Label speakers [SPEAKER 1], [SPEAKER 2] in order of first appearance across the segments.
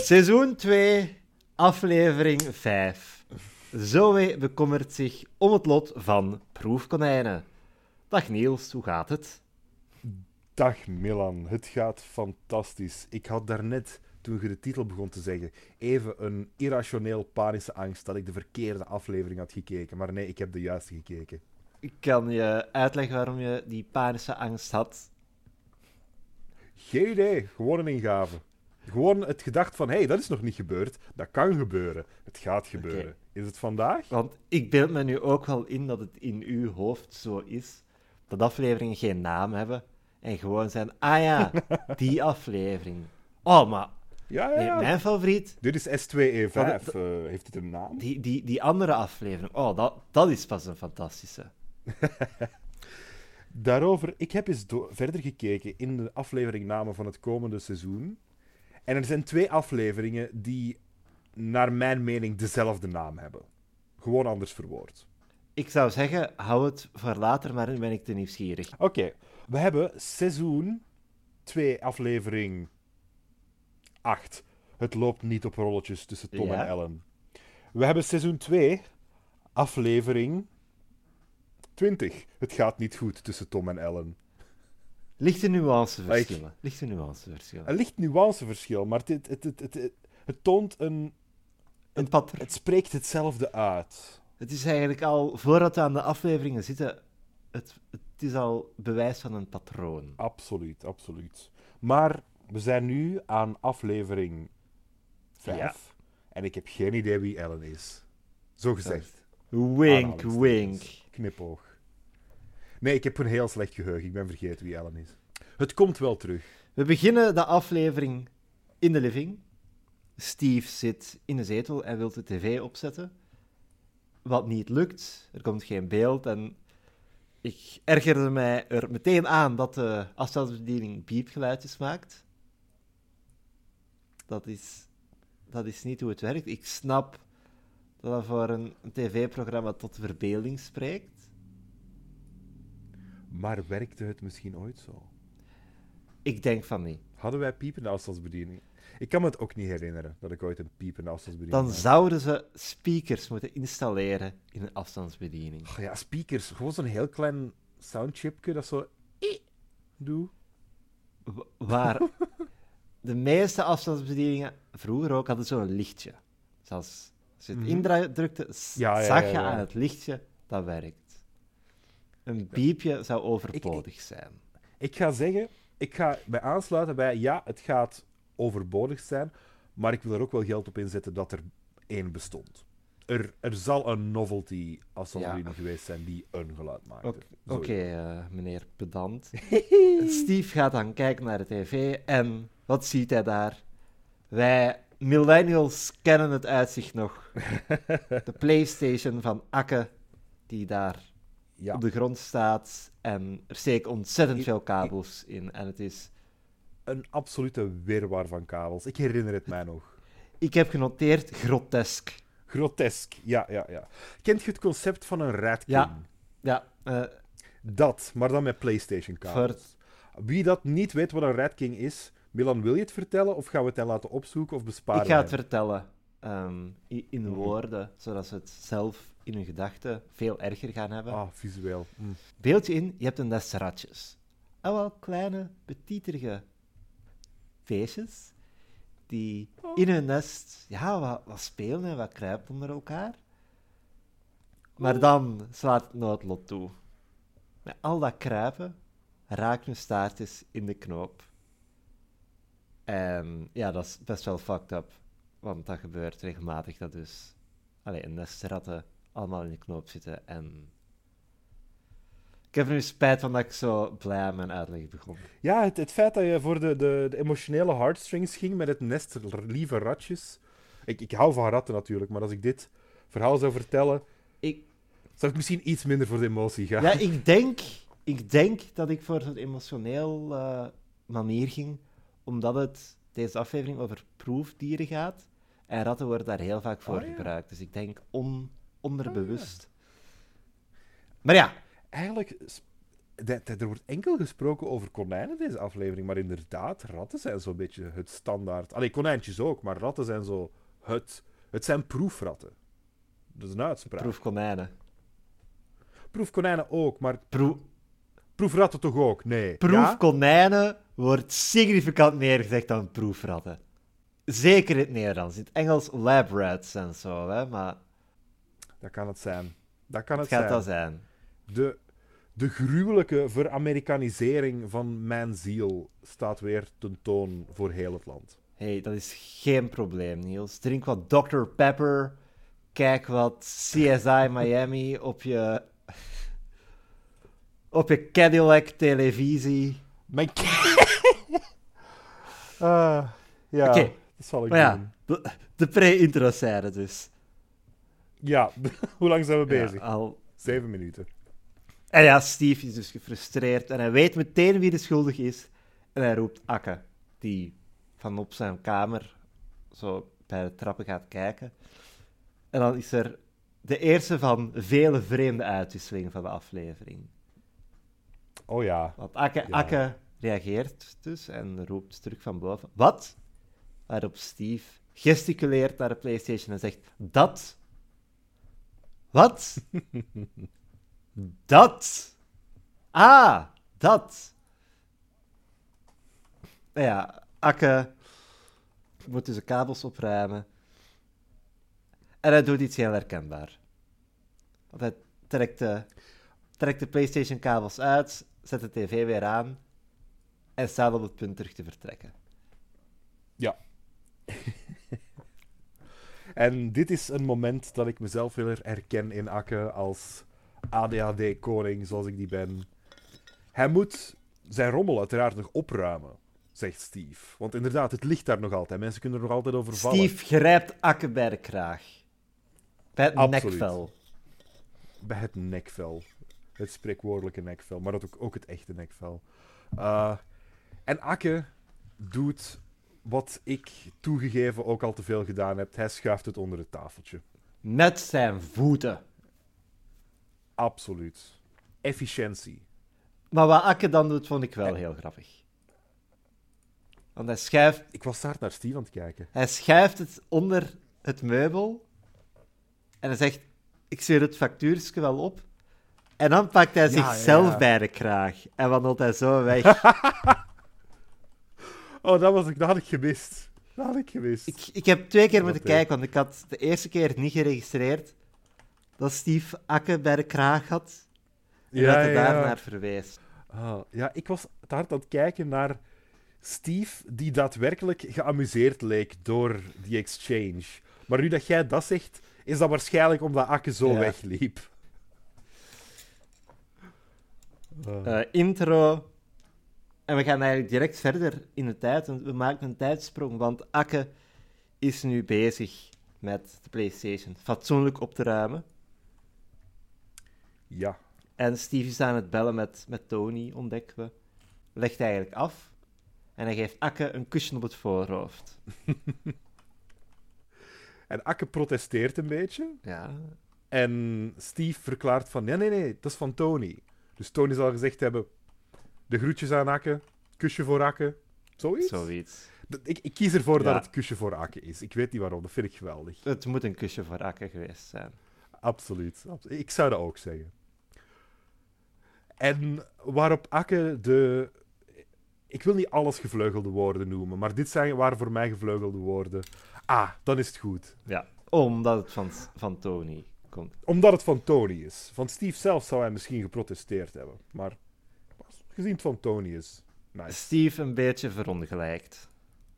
[SPEAKER 1] Seizoen 2, aflevering 5. Zoe bekommert zich om het lot van proefkonijnen. Dag Niels, hoe gaat het?
[SPEAKER 2] Dag Milan, het gaat fantastisch. Ik had daarnet, toen je de titel begon te zeggen, even een irrationeel panische angst dat ik de verkeerde aflevering had gekeken. Maar nee, ik heb de juiste gekeken.
[SPEAKER 1] Ik kan je uitleggen waarom je die panische angst had.
[SPEAKER 2] Geen idee, gewoon een ingave. Gewoon het gedacht van, hé, dat is nog niet gebeurd. Dat kan gebeuren. Het gaat gebeuren.
[SPEAKER 1] Oké.
[SPEAKER 2] Is het vandaag?
[SPEAKER 1] Want ik beeld me nu ook wel in dat het in uw hoofd zo is dat afleveringen geen naam hebben en gewoon zijn, ah ja, die aflevering. Oh, maar
[SPEAKER 2] Ja,
[SPEAKER 1] nee, mijn favoriet,
[SPEAKER 2] Dit is S2E5.
[SPEAKER 1] Dat-
[SPEAKER 2] Heeft het een naam?
[SPEAKER 1] die andere aflevering. Oh, dat is pas een fantastische.
[SPEAKER 2] Daarover, ik heb eens verder gekeken in de afleveringnamen van het komende seizoen. En er zijn 2 afleveringen die, naar mijn mening, dezelfde naam hebben. Gewoon anders verwoord.
[SPEAKER 1] Ik zou zeggen, hou het voor later, maar nu ben ik te nieuwsgierig.
[SPEAKER 2] Oké, we hebben seizoen 2, aflevering 8. Het loopt niet op rolletjes tussen Tom
[SPEAKER 1] Ja.
[SPEAKER 2] en Ellen. We hebben seizoen 2, aflevering 20. Het gaat niet goed tussen Tom en Ellen.
[SPEAKER 1] Lichte nuanceverschillen.
[SPEAKER 2] Een licht nuanceverschil, maar het toont een...
[SPEAKER 1] Een patroon.
[SPEAKER 2] Het spreekt hetzelfde uit.
[SPEAKER 1] Het is eigenlijk al, voordat we aan de afleveringen zitten, het is al bewijs van een patroon.
[SPEAKER 2] Absoluut, absoluut. Maar we zijn nu aan aflevering 5.
[SPEAKER 1] Ja.
[SPEAKER 2] En ik heb geen idee wie Ellen is. Zo gezegd.
[SPEAKER 1] Wink,
[SPEAKER 2] Aanhalingstekens.
[SPEAKER 1] wink.
[SPEAKER 2] Knipoog. Nee, ik heb een heel slecht geheugen. Ik ben vergeten wie Ellen is. Het komt wel terug.
[SPEAKER 1] We beginnen de aflevering in de living. Steve zit in de zetel en wil de tv opzetten. Wat niet lukt. Er komt geen beeld en ik ergerde mij er meteen aan dat de afstandsbediening piepgeluidjes maakt. Dat is niet hoe het werkt. Ik snap dat dat voor een tv-programma tot de verbeelding spreekt.
[SPEAKER 2] Maar werkte het misschien ooit zo?
[SPEAKER 1] Ik denk van niet.
[SPEAKER 2] Hadden wij piepende afstandsbediening? Ik kan me het ook niet herinneren dat ik ooit een piepende afstandsbediening
[SPEAKER 1] Dan
[SPEAKER 2] had.
[SPEAKER 1] zouden ze speakers moeten installeren in een afstandsbediening.
[SPEAKER 2] Oh ja, speakers. Gewoon zo'n heel klein soundchipje dat zo... doe.
[SPEAKER 1] Waar de meeste afstandsbedieningen, vroeger ook, hadden zo'n lichtje. Dus als je het indrukte,
[SPEAKER 2] Ja,
[SPEAKER 1] zag je
[SPEAKER 2] ja.
[SPEAKER 1] aan het lichtje, dat werkt. Een piepje zou overbodig zijn.
[SPEAKER 2] Ik ga zeggen, ik ga mij aansluiten bij, ja, het gaat overbodig zijn, maar ik wil er ook wel geld op inzetten dat er 1 bestond. Er zal een novelty afstandsbediening geweest zijn die een geluid maakte.
[SPEAKER 1] Oké, meneer pedant. Steve gaat dan kijken naar de tv en wat ziet hij daar? Wij millennials kennen het uitzicht nog. De PlayStation van Akke, die daar
[SPEAKER 2] Ja.
[SPEAKER 1] op de grond staat en er steken ontzettend veel kabels in. En het is...
[SPEAKER 2] Een absolute wirwar van kabels. Ik herinner het mij nog.
[SPEAKER 1] Ik heb genoteerd grotesk.
[SPEAKER 2] Grotesk, ja. Kent je het concept van een Rat King?
[SPEAKER 1] Ja,
[SPEAKER 2] Dat, maar dan met PlayStation kabels. Wie dat niet weet wat een Rat King is, Milan, wil je het vertellen of gaan we het dan laten opzoeken of besparen?
[SPEAKER 1] ik ga het
[SPEAKER 2] wij?
[SPEAKER 1] vertellen in woorden, zodat ze het zelf in hun gedachten veel erger gaan hebben.
[SPEAKER 2] Ah, visueel.
[SPEAKER 1] Beeld je in, je hebt een nest ratjes. En wel kleine, betieterige beestjes die in hun nest wat spelen en wat kruipen onder elkaar. Maar dan slaat het noodlot toe. Met al dat kruipen raakt hun staartjes in de knoop. En ja, dat is best wel fucked up. Want dat gebeurt regelmatig, dat dus een nest ratten allemaal in de knoop zitten. En ik heb er nu spijt van dat ik zo blij aan mijn uitleg begon.
[SPEAKER 2] Ja, het feit dat je voor de emotionele heartstrings ging met het nest lieve ratjes. Ik hou van ratten natuurlijk, maar als ik dit verhaal zou vertellen, zou ik misschien iets minder voor de emotie gaan.
[SPEAKER 1] Ja, ik denk dat ik voor zo'n emotioneel manier ging, omdat deze aflevering over proefdieren gaat. En ratten worden daar heel vaak voor gebruikt. Dus ik denk onderbewust. Maar ja.
[SPEAKER 2] Eigenlijk, er wordt enkel gesproken over konijnen deze aflevering, maar inderdaad, ratten zijn zo'n beetje het standaard. Allee, konijntjes ook, maar ratten zijn zo het... Het zijn proefratten. Dat is een uitspraak.
[SPEAKER 1] Proefkonijnen.
[SPEAKER 2] Proefkonijnen ook, maar... Proefratten toch ook? Nee.
[SPEAKER 1] Proefkonijnen wordt significant meer gezegd dan proefratten. Zeker in het Nederlands. In het Engels lab rats en zo, hè, maar...
[SPEAKER 2] Dat kan het zijn. Dat kan het
[SPEAKER 1] gaat
[SPEAKER 2] zijn.
[SPEAKER 1] dat zijn.
[SPEAKER 2] De gruwelijke veramerikanisering van mijn ziel staat weer tentoon voor heel het land.
[SPEAKER 1] Hey, dat is geen probleem, Niels. Drink wat Dr. Pepper. Kijk wat CSI Miami op je Cadillac-televisie.
[SPEAKER 2] Mijn ja,
[SPEAKER 1] Oké.
[SPEAKER 2] dat zal ik
[SPEAKER 1] Maar
[SPEAKER 2] doen.
[SPEAKER 1] ja, de pre-intro-scène dus.
[SPEAKER 2] Ja, hoe lang zijn we bezig?
[SPEAKER 1] Ja, al...
[SPEAKER 2] 7 minuten.
[SPEAKER 1] En ja, Steve is dus gefrustreerd en hij weet meteen wie de schuldig is. En hij roept Akke, die van op zijn kamer zo bij de trappen gaat kijken. En dan is er de eerste van vele vreemde uitwisselingen van de aflevering.
[SPEAKER 2] Oh ja.
[SPEAKER 1] Want Akke reageert dus en roept terug van boven. Wat? Waarop Steve gesticuleert naar de PlayStation en zegt: dat? Wat? Dat? Ah, dat. Nou ja, Akke moet dus de kabels opruimen. En hij doet iets heel herkenbaar. Want hij trekt de PlayStation-kabels uit, zet de tv weer aan en staat op het punt terug te vertrekken.
[SPEAKER 2] Ja. En dit is een moment dat ik mezelf weer herken in Akke als ADHD-koning, zoals ik die ben. Hij moet zijn rommel uiteraard nog opruimen, zegt Steve. Want inderdaad, het ligt daar nog altijd. Mensen kunnen er nog altijd over vallen.
[SPEAKER 1] Steve grijpt Akke bij de kraag. Bij het
[SPEAKER 2] Absoluut.
[SPEAKER 1] nekvel.
[SPEAKER 2] Bij het nekvel. Het spreekwoordelijke nekvel, maar dat ook het echte nekvel. En Akke doet wat ik toegegeven ook al te veel gedaan heb. Hij schuift het onder het tafeltje.
[SPEAKER 1] Met zijn voeten.
[SPEAKER 2] Absoluut. Efficiëntie.
[SPEAKER 1] Maar wat Akke dan doet, vond ik wel heel grappig. Want
[SPEAKER 2] Ik was hard naar Steve aan het kijken.
[SPEAKER 1] hij schuift het onder het meubel en hij zegt: ik stuur het factuurtje wel op. En dan pakt hij zichzelf bij de kraag en wandelt hij zo weg.
[SPEAKER 2] Oh, dat had ik gemist. Dat had ik gemist.
[SPEAKER 1] Ik heb 2 keer moeten kijken, want ik had de eerste keer niet geregistreerd dat Steve Akke bij de kraag had. En dat hij daarnaar verwees.
[SPEAKER 2] Ja, ik was te hard aan het kijken naar Steve, die daadwerkelijk geamuseerd leek door die exchange. Maar nu dat jij dat zegt, is dat waarschijnlijk omdat Akke zo wegliep.
[SPEAKER 1] Intro. En we gaan eigenlijk direct verder in de tijd. Want we maken een tijdsprong, want Akke is nu bezig met de PlayStation fatsoenlijk op te ruimen.
[SPEAKER 2] Ja.
[SPEAKER 1] En Steve is aan het bellen met Tony, ontdekken we. Legt eigenlijk af. En hij geeft Akke een kusje op het voorhoofd.
[SPEAKER 2] En Akke protesteert een beetje.
[SPEAKER 1] Ja.
[SPEAKER 2] En Steve verklaart van, nee, dat is van Tony. Dus Tony zal gezegd hebben, de groetjes aan Akke, kusje voor Akke, zoiets. Ik kies ervoor dat het kusje voor Akke is. Ik weet niet waarom, dat vind ik geweldig.
[SPEAKER 1] Het moet een kusje voor Akke geweest zijn.
[SPEAKER 2] Absoluut. Ik zou dat ook zeggen. En waarop Akke ik wil niet alles gevleugelde woorden noemen, maar dit waren voor mij gevleugelde woorden. Dan is het goed.
[SPEAKER 1] Ja, omdat het van Tony komt.
[SPEAKER 2] Omdat het van Tony is. Van Steve zelf zou hij misschien geprotesteerd hebben. Maar gezien het van Tony is, nice.
[SPEAKER 1] Steve een beetje verongelijkt.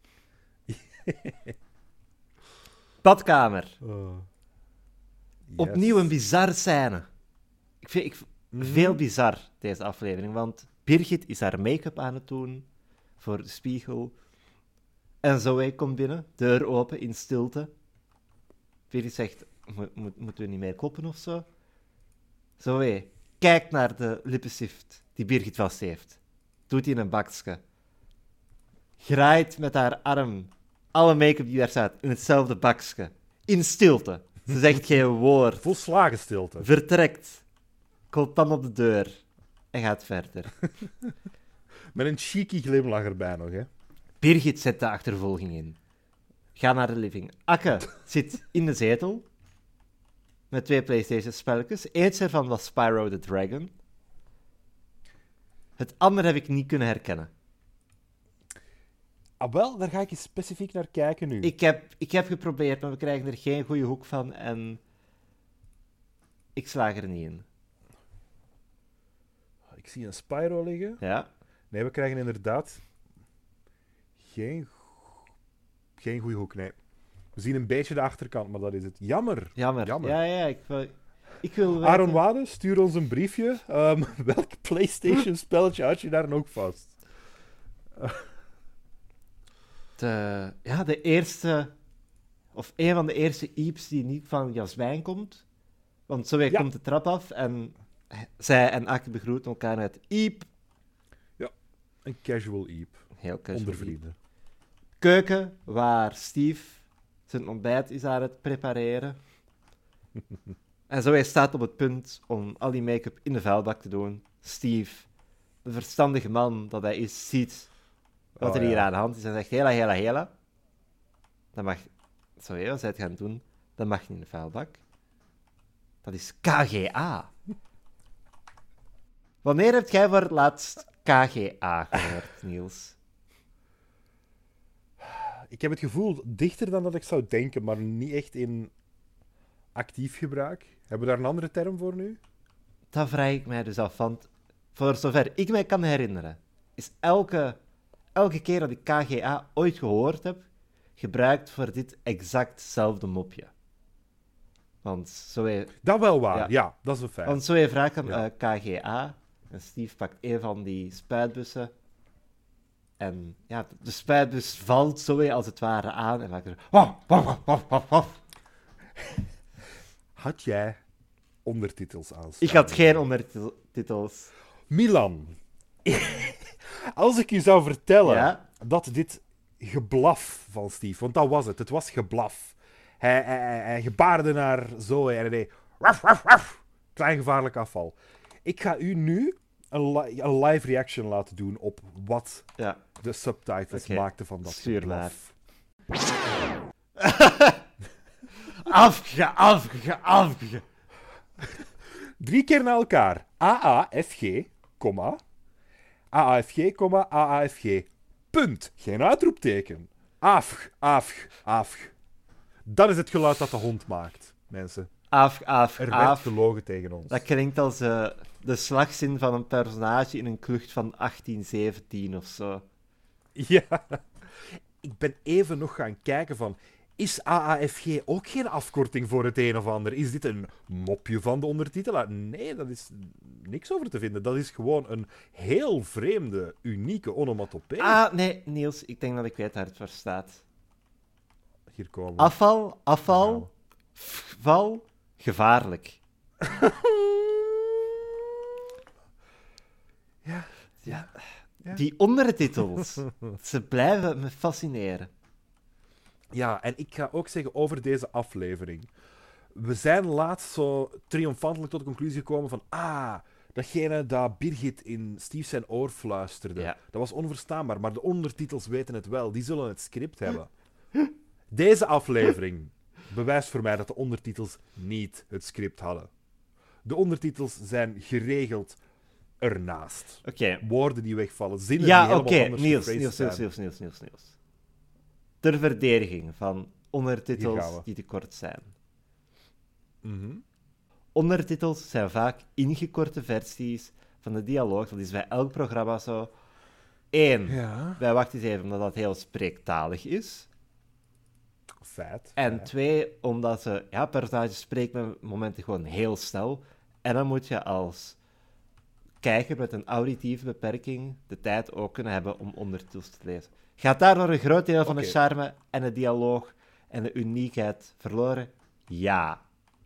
[SPEAKER 1] Badkamer.
[SPEAKER 2] Yes.
[SPEAKER 1] Opnieuw een bizarre scène. Ik vind veel bizar, deze aflevering. Want Birgit is haar make-up aan het doen voor de spiegel. En Zoe komt binnen, deur open, in stilte. Birgit zegt: moeten we niet meer kloppen of zo? Zoe kijkt naar de lippenstift die Birgit vast heeft. Doet die in een bakje. Graait met haar arm alle make-up die daar staat in hetzelfde bakje. In stilte. Ze zegt geen woord.
[SPEAKER 2] Volslagen stilte.
[SPEAKER 1] Vertrekt. Komt dan op de deur. en gaat verder.
[SPEAKER 2] Met een cheeky glimlach erbij nog, hè.
[SPEAKER 1] Birgit zet de achtervolging in. Ga naar de living. Akke zit in de zetel met 2 PlayStation-spelletjes. Eentje ervan was Spyro the Dragon. Het andere heb ik niet kunnen herkennen.
[SPEAKER 2] Ah, wel, daar ga ik eens specifiek naar kijken nu.
[SPEAKER 1] Ik heb geprobeerd, maar we krijgen er geen goede hoek van en ik slaag er niet in.
[SPEAKER 2] Ik zie een Spyro liggen.
[SPEAKER 1] Ja?
[SPEAKER 2] Nee, we krijgen inderdaad geen goede hoek, nee. We zien een beetje de achterkant, maar dat is het. Jammer.
[SPEAKER 1] Jammer. Ja, ik wil weten...
[SPEAKER 2] Aaron Wade, stuur ons een briefje. Welk PlayStation-spelletje had je daar nog vast?
[SPEAKER 1] De eerste... Of een van de eerste Eeps die niet van Jasmijn komt. Want zo weer komt de trap af en zij en Akke begroeten elkaar met Eep.
[SPEAKER 2] Ja, een casual Eep.
[SPEAKER 1] Heel casual.
[SPEAKER 2] Onder vrienden.
[SPEAKER 1] Keuken, waar Steve zijn ontbijt is aan het prepareren. En zo hij staat op het punt om al die make-up in de vuilbak te doen. Steve, de verstandige man dat hij is, ziet wat er hier aan de hand is en zegt: hela. Dat mag... Sorry, wat zij het gaan doen, dat mag niet in de vuilbak. Dat is KGA. Wanneer heb jij voor het laatst KGA gehoord, Niels?
[SPEAKER 2] Ik heb het gevoel dichter dan dat ik zou denken, maar niet echt in actief gebruik. Hebben we daar een andere term voor nu?
[SPEAKER 1] Dat vraag ik mij dus af, want voor zover ik mij kan herinneren, is elke keer dat ik KGA ooit gehoord heb, gebruikt voor dit exactzelfde mopje. Want zo hij...
[SPEAKER 2] Dat wel waar, ja, dat is een feit.
[SPEAKER 1] Want zo hij vraagt aan KGA, en Steve pakt een van die spuitbussen, en ja, de spuitbus valt zo als het ware aan, en maakt er...
[SPEAKER 2] Had jij ondertitels aan?
[SPEAKER 1] Ik had geen ondertitels.
[SPEAKER 2] Milan, als ik je zou vertellen
[SPEAKER 1] Ja?
[SPEAKER 2] dat dit geblaf van Steve, want dat was het, het was geblaf. Hij gebaarde naar Zoe en hij deed waf, waf, waf. Klein gevaarlijk afval. Ik ga u nu een live reaction laten doen op wat de subtitles maakten van dat
[SPEAKER 1] Stuur
[SPEAKER 2] geblaf.
[SPEAKER 1] Afge.
[SPEAKER 2] 3 keer na elkaar. AAFG, comma. AAFG, comma, AAFG. Punt. Geen uitroepteken. Afg. Dat is het geluid dat de hond maakt, mensen. Er werd gelogen tegen ons.
[SPEAKER 1] Dat klinkt als de slagzin van een personage in een klucht van 1817 of zo.
[SPEAKER 2] Ja. Ik ben even nog gaan kijken van... Is AAFG ook geen afkorting voor het een of ander? Is dit een mopje van de ondertitelaar? Nee, dat is niks over te vinden. Dat is gewoon een heel vreemde, unieke onomatopee.
[SPEAKER 1] Ah, nee, Niels, ik denk dat ik weet waar het voor staat.
[SPEAKER 2] Hier komen we.
[SPEAKER 1] Afval, val, gevaarlijk.
[SPEAKER 2] Ja.
[SPEAKER 1] Die ondertitels, ze blijven me fascineren.
[SPEAKER 2] Ja, en ik ga ook zeggen over deze aflevering. We zijn laatst zo triomfantelijk tot de conclusie gekomen van... datgene dat Birgit in Steve zijn oor fluisterde.
[SPEAKER 1] Ja.
[SPEAKER 2] Dat was onverstaanbaar, maar de ondertitels weten het wel. Die zullen het script hebben. Deze aflevering bewijst voor mij dat de ondertitels niet het script hadden. De ondertitels zijn geregeld ernaast.
[SPEAKER 1] Oké.
[SPEAKER 2] Woorden die wegvallen, zinnen die helemaal anders gephrased zijn.
[SPEAKER 1] Niels. Ter verdediging van
[SPEAKER 2] Hier
[SPEAKER 1] ondertitels
[SPEAKER 2] gaan we.
[SPEAKER 1] die te kort zijn.
[SPEAKER 2] Mhm.
[SPEAKER 1] Ondertitels zijn vaak ingekorte versies van de dialoog. Dat is bij elk programma zo. 1.
[SPEAKER 2] Ja.
[SPEAKER 1] Bij Wacht eens even, omdat dat heel spreektalig is.
[SPEAKER 2] Feit.
[SPEAKER 1] En 2, omdat personages spreken met momenten gewoon heel snel. En dan moet je als kijker met een auditieve beperking de tijd ook kunnen hebben om ondertitels te lezen. Gaat daardoor een groot deel van de charme en de dialoog en de uniekheid verloren? Ja.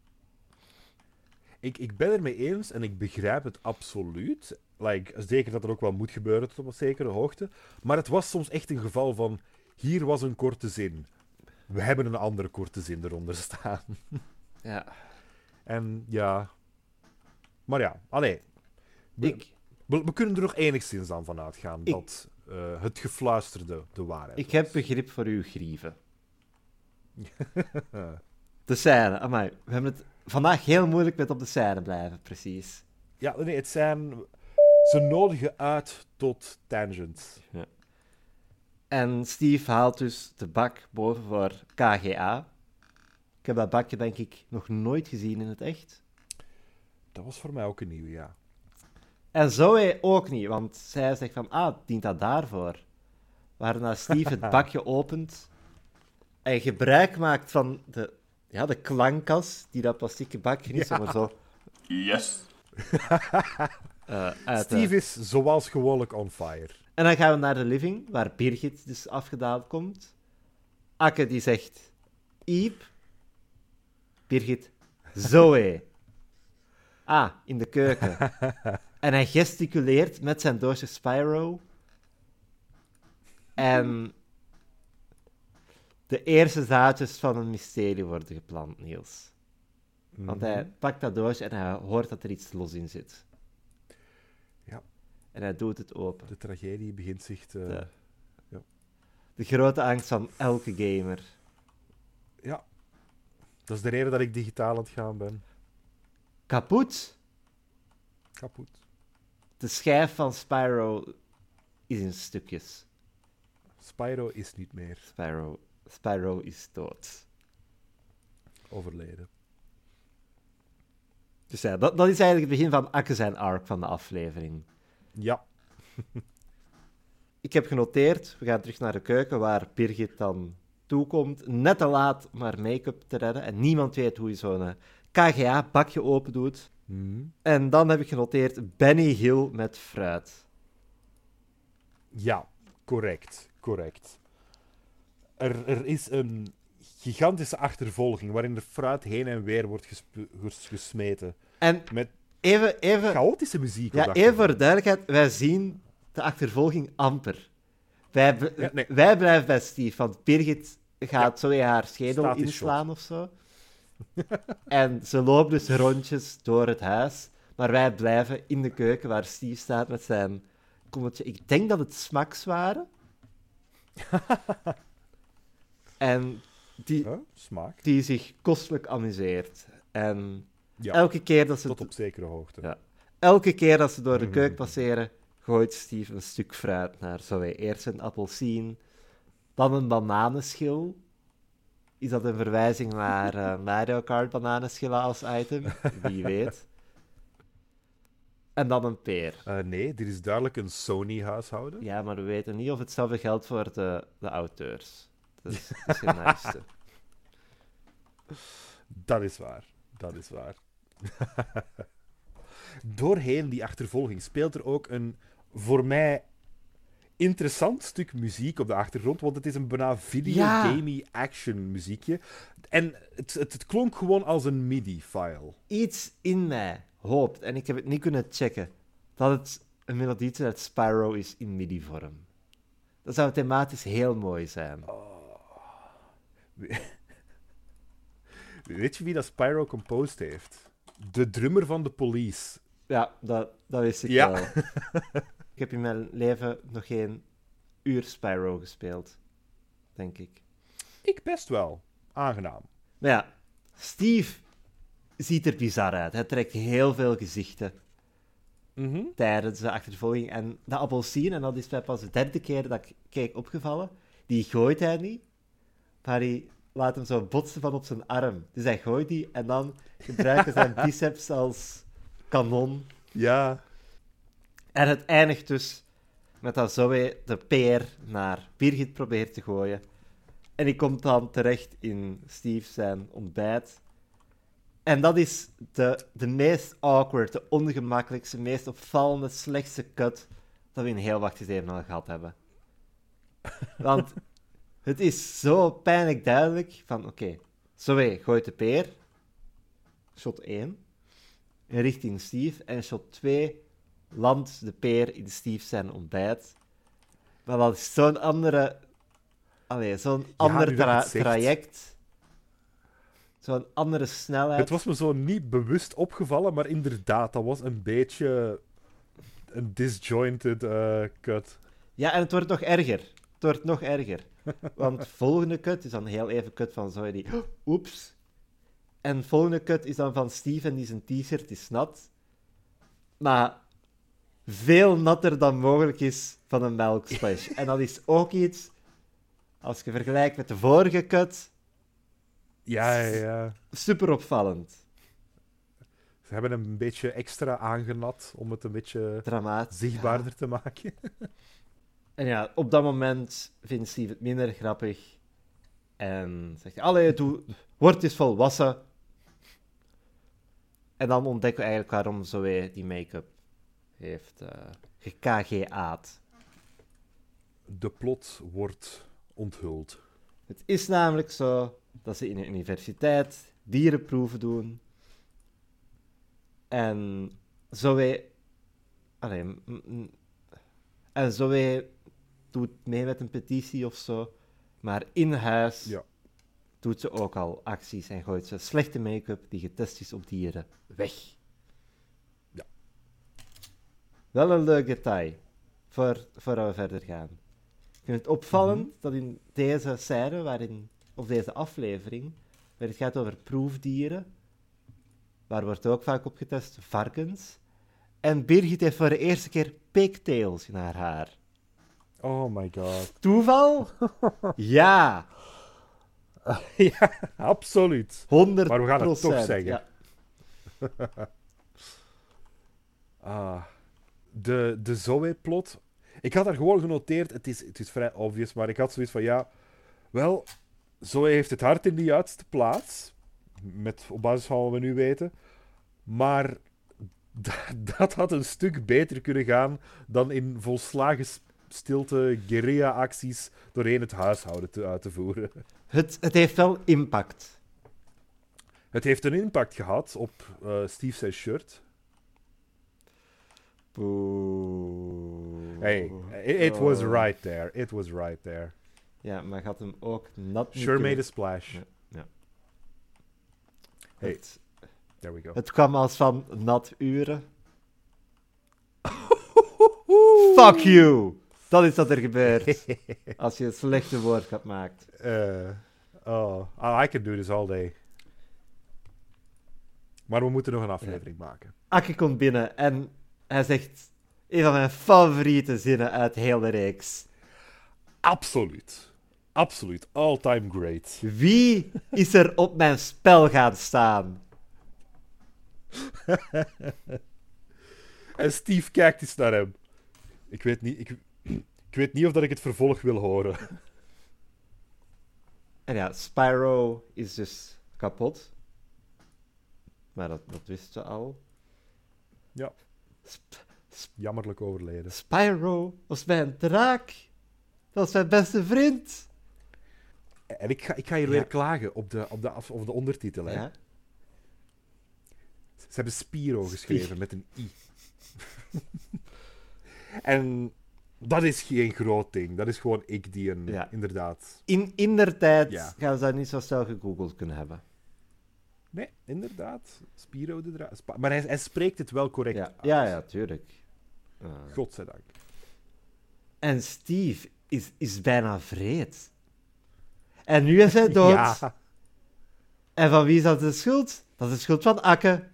[SPEAKER 2] Ik ben er mee eens en ik begrijp het absoluut. Zeker dat er ook wel moet gebeuren tot op een zekere hoogte. Maar het was soms echt een geval van... Hier was een korte zin. We hebben een andere korte zin eronder staan.
[SPEAKER 1] Ja.
[SPEAKER 2] En ja... Maar ja, allee. We kunnen er nog enigszins aan van uitgaan
[SPEAKER 1] Ik-
[SPEAKER 2] dat het gefluisterde de waarheid
[SPEAKER 1] Ik
[SPEAKER 2] was.
[SPEAKER 1] heb begrip voor uw grieven. De scène, amai. We hebben het vandaag heel moeilijk met op de scène blijven, precies.
[SPEAKER 2] Ja, nee, het zijn... Ze nodigen uit tot tangents.
[SPEAKER 1] En Steve haalt dus de bak boven voor KGA. Ik heb dat bakje, denk ik, nog nooit gezien in het echt.
[SPEAKER 2] Dat was voor mij ook een nieuw, ja.
[SPEAKER 1] En Zoe ook niet, want zij zegt van, dient dat daarvoor? Waarna Steve het bakje opent en gebruik maakt van de klankkas die dat plastieke bakje is,
[SPEAKER 2] Ja.
[SPEAKER 1] maar zo...
[SPEAKER 3] Yes.
[SPEAKER 1] uit de-
[SPEAKER 2] Steve is zoals gewoonlijk on fire.
[SPEAKER 1] En dan gaan we naar de living, waar Birgit dus afgedaald komt. Akke die zegt, Iep. Birgit, Zoe. In de keuken. En hij gesticuleert met zijn doosje Spyro. En de eerste zaadjes van een mysterie worden geplant, Niels. Want hij pakt dat doosje en hij hoort dat er iets los in zit.
[SPEAKER 2] Ja.
[SPEAKER 1] En hij doet het open.
[SPEAKER 2] De tragedie begint zich te...
[SPEAKER 1] De grote angst van elke gamer.
[SPEAKER 2] Ja. Dat is de reden dat ik digitaal aan het gaan ben.
[SPEAKER 1] Kapot.
[SPEAKER 2] Kapot.
[SPEAKER 1] De schijf van Spyro is in stukjes.
[SPEAKER 2] Spyro is niet meer
[SPEAKER 1] Spyro is dood.
[SPEAKER 2] overleden.
[SPEAKER 1] Dus ja, dat is eigenlijk het begin van Akke zijn arc van de aflevering.
[SPEAKER 2] Ja.
[SPEAKER 1] Ik heb genoteerd, we gaan terug naar de keuken, waar Birgit dan toekomt. Net te laat om haar make-up te redden. En niemand weet hoe je zo'n KGA-bakje open doet. En dan heb ik genoteerd Benny Hill met fruit.
[SPEAKER 2] Ja, correct. Er is een gigantische achtervolging waarin de fruit heen en weer wordt gesmeten.
[SPEAKER 1] En
[SPEAKER 2] Met
[SPEAKER 1] even
[SPEAKER 2] chaotische muziek. op
[SPEAKER 1] Ja,
[SPEAKER 2] de
[SPEAKER 1] even voor
[SPEAKER 2] achtergrond.
[SPEAKER 1] de duidelijkheid, wij zien de achtervolging amper. Wij
[SPEAKER 2] nee.
[SPEAKER 1] blijven bij Steve, want Birgit gaat zo in haar schedel
[SPEAKER 2] Statisch
[SPEAKER 1] inslaan of zo. En ze lopen dus rondjes door het huis, maar wij blijven in de keuken waar Steve staat met zijn kommetje. Ik denk dat het smaks waren. En
[SPEAKER 2] Smaak.
[SPEAKER 1] die zich kostelijk amuseert. En
[SPEAKER 2] Ja,
[SPEAKER 1] elke keer dat ze
[SPEAKER 2] tot op zekere hoogte.
[SPEAKER 1] Ja. Elke keer dat ze door de keuken passeren, gooit Steve een stuk fruit naar Zoe. Eerst een appelsien, dan een bananenschil. Is dat een verwijzing naar Mario Kart bananenschillen als item? Wie weet. En dan een peer.
[SPEAKER 2] Nee, dit is duidelijk een Sony-huishouden.
[SPEAKER 1] Ja, maar we weten niet of hetzelfde geldt voor de auteurs. Dat is geen nice.
[SPEAKER 2] Dat is waar. Doorheen die achtervolging speelt er ook een, voor mij, interessant stuk muziek op de achtergrond, want het is een bijna videogamey action muziekje. En het klonk gewoon als een MIDI-file.
[SPEAKER 1] Iets in mij hoopt, en ik heb het niet kunnen checken, dat het een melodietje uit Spyro is in MIDI-vorm. Dat zou thematisch heel mooi zijn.
[SPEAKER 2] Weet je wie dat Spyro composed heeft? De drummer van The Police.
[SPEAKER 1] Ja, dat wist ik
[SPEAKER 2] Ja.
[SPEAKER 1] wel. Ik heb in mijn leven nog geen uur Spyro gespeeld, denk ik.
[SPEAKER 2] Ik best wel. Aangenaam.
[SPEAKER 1] Maar ja, Steve ziet er bizar uit. Hij trekt heel veel gezichten tijdens de achtervolging. En de appelsien, en dat is mij pas de derde keer dat ik keek opgevallen, die gooit hij niet, maar hij laat hem zo botsen van op zijn arm. Dus hij gooit die en dan gebruikt hij zijn biceps als kanon.
[SPEAKER 2] Ja.
[SPEAKER 1] En het eindigt dus met dat Zoe de peer naar Birgit probeert te gooien. En die komt dan terecht in Steve zijn ontbijt. En dat is de meest awkward, de ongemakkelijkste, meest opvallende, slechtste cut dat we in heel Wacht Eens Even al gehad hebben. Want het is zo pijnlijk duidelijk van, oké, Zoe gooit de peer. Shot 1. Richting Steve. En shot 2 landt de peer in Steve zijn ontbijt. Maar dat is zo'n andere... zo'n ander
[SPEAKER 2] nu dat je het zegt.
[SPEAKER 1] traject. Zo'n andere snelheid.
[SPEAKER 2] Het was me zo niet bewust opgevallen, maar inderdaad, dat was een beetje... een disjointed cut.
[SPEAKER 1] Ja, en het wordt nog erger. Het wordt nog erger. Want de volgende cut is dan heel even cut van Zoe die... Oeps. En de volgende cut is dan van Steven die zijn t-shirt is nat. Maar veel natter dan mogelijk is van een melksplash. En dat is ook iets... Als je vergelijkt met de vorige cut...
[SPEAKER 2] Ja.
[SPEAKER 1] Super opvallend.
[SPEAKER 2] Ze hebben hem een beetje extra aangenat om het een beetje
[SPEAKER 1] Dramatisch.
[SPEAKER 2] zichtbaarder te maken.
[SPEAKER 1] En ja, op dat moment vindt Steve het minder grappig. En zegt hij, allee, word eens volwassen. En dan ontdekken we eigenlijk waarom Zoe die make-up heeft gekGA'd.
[SPEAKER 2] De plot wordt onthuld.
[SPEAKER 1] Het is namelijk zo dat ze in een universiteit dierenproeven doen. En Zoe... En Zoe doet mee met een petitie of zo. Maar in huis doet ze ook al acties en gooit ze slechte make-up die getest is op dieren weg.
[SPEAKER 2] Ja.
[SPEAKER 1] Wel een leuk detail, voor we verder gaan. Ik vind het opvallend dat in deze scène, of deze aflevering, waar het gaat over proefdieren, waar wordt ook vaak op getest, varkens. En Birgit heeft voor de eerste keer pigtails in haar haar.
[SPEAKER 2] Oh my god.
[SPEAKER 1] Toeval? Ja.
[SPEAKER 2] Ja, absoluut.
[SPEAKER 1] 100%.
[SPEAKER 2] Maar we gaan het toch zeggen.
[SPEAKER 1] Ja.
[SPEAKER 2] De Zoe-plot. Ik had daar gewoon genoteerd, het is vrij obvious, maar ik had zoiets van, wel, Zoe heeft het hart in de juiste plaats, op basis van wat we nu weten, maar dat had een stuk beter kunnen gaan dan in volslagen stilte guerrilla-acties doorheen het huishouden uit te voeren.
[SPEAKER 1] Het heeft wel impact.
[SPEAKER 2] Het heeft een impact gehad op Steve zijn shirt.
[SPEAKER 1] Boe.
[SPEAKER 2] Hey, it was right there. It was right there.
[SPEAKER 1] Ja, maar gaat hem ook nat
[SPEAKER 2] Sure made a splash.
[SPEAKER 1] Ja.
[SPEAKER 2] Hey, there we go.
[SPEAKER 1] Het kwam als van nat uren. Fuck you! Dat is wat er gebeurt als je een slechte woordgrap maakt.
[SPEAKER 2] I can do this all day. Maar we moeten nog een aflevering maken.
[SPEAKER 1] Akke komt binnen en hij zegt een van mijn favoriete zinnen uit heel de reeks.
[SPEAKER 2] Absoluut. Absoluut. All time great.
[SPEAKER 1] Wie is er op mijn spel gaan staan?
[SPEAKER 2] En Steve kijkt eens naar hem. Ik weet niet of dat ik het vervolg wil horen.
[SPEAKER 1] En ja, Spyro is dus kapot. Maar dat wisten ze al.
[SPEAKER 2] Ja. Jammerlijk overleden.
[SPEAKER 1] Spyro was mijn draak. Dat was mijn beste vriend.
[SPEAKER 2] En ik ga hier weer klagen op de ondertitel. Hè.
[SPEAKER 1] Ja.
[SPEAKER 2] Ze hebben Spyro geschreven met een i. En dat is geen groot ding. Dat is gewoon ik die inderdaad...
[SPEAKER 1] Inderdaad gaan ze dat niet zo snel gegoogeld kunnen hebben.
[SPEAKER 2] Nee, inderdaad. Spyro de draak. Maar hij spreekt het wel correct uit.
[SPEAKER 1] Ja, tuurlijk.
[SPEAKER 2] Godzijdank.
[SPEAKER 1] En Steve is bijna vreed. En nu is hij dood.
[SPEAKER 2] Ja.
[SPEAKER 1] En van wie is dat de schuld? Dat is de schuld van Akke.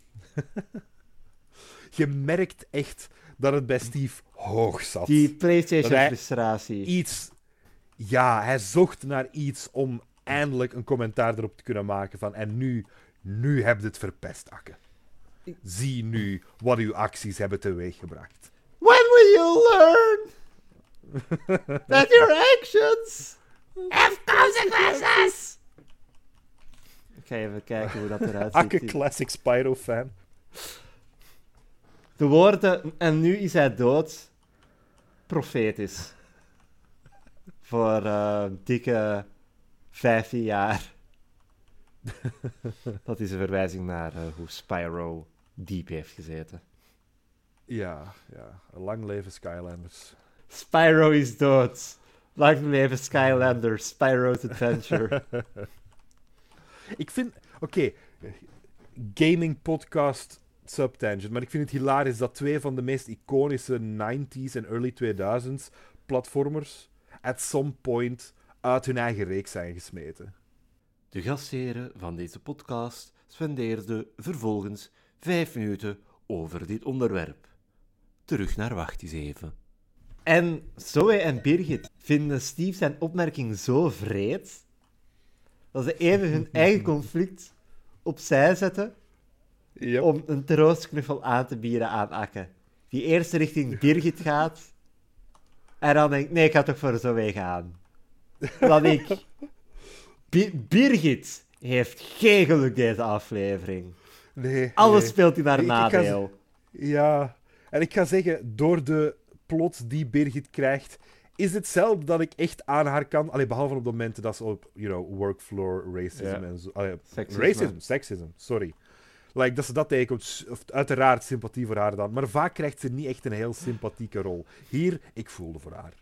[SPEAKER 2] Je merkt echt dat het bij Steve hoog zat.
[SPEAKER 1] Die PlayStation-frustratie.
[SPEAKER 2] Hij zocht naar iets om eindelijk een commentaar erop te kunnen maken van en nu heb je het verpest, Akke. Zie nu wat uw acties hebben teweeggebracht.
[SPEAKER 1] When will you learn that your actions have consequences? Ik ga even kijken hoe dat eruit ziet.
[SPEAKER 2] Akke classic Spyro-fan.
[SPEAKER 1] De woorden, en nu is hij dood, profetisch. Voor dikke 15 jaar. Dat is een verwijzing naar hoe Spyro diep heeft gezeten.
[SPEAKER 2] Ja. Lang leven Skylanders.
[SPEAKER 1] Spyro is dood. Lang leven Skylanders. Spyro's Adventure.
[SPEAKER 2] Ik vind... Oké. Gaming podcast subtangent, maar ik vind het hilarisch dat 2 van de meest iconische 90s en early 2000s platformers at some point uit hun eigen reeks zijn gesmeten.
[SPEAKER 1] De gastheren van deze podcast spendeerden vervolgens 5 minuten over dit onderwerp. Terug naar Wacht eens even. En Zoe en Birgit vinden Steve zijn opmerking zo vreed dat ze even hun eigen conflict opzij zetten
[SPEAKER 2] Yep.
[SPEAKER 1] om een troostknuffel aan te bieden aan Akke. Die eerst richting Birgit gaat en dan denkt, nee, ik ga toch voor Zoe gaan. Dan denk ik, Birgit heeft geen geluk deze aflevering.
[SPEAKER 2] Nee,
[SPEAKER 1] Alles
[SPEAKER 2] nee.
[SPEAKER 1] speelt in haar
[SPEAKER 2] Ik ga
[SPEAKER 1] nadeel.
[SPEAKER 2] Ja, en ik ga zeggen, door de plot die Birgit krijgt, is het zelfde dat ik echt aan haar kan. Allee, behalve op de momenten dat ze op, workfloor racism
[SPEAKER 1] Ja.
[SPEAKER 2] en zo. Allee,
[SPEAKER 1] Seksisme.
[SPEAKER 2] sexism, sorry. Like, dat ze dat tegenkomt, uiteraard sympathie voor haar dan. Maar vaak krijgt ze niet echt een heel sympathieke rol. Hier, ik voelde voor haar.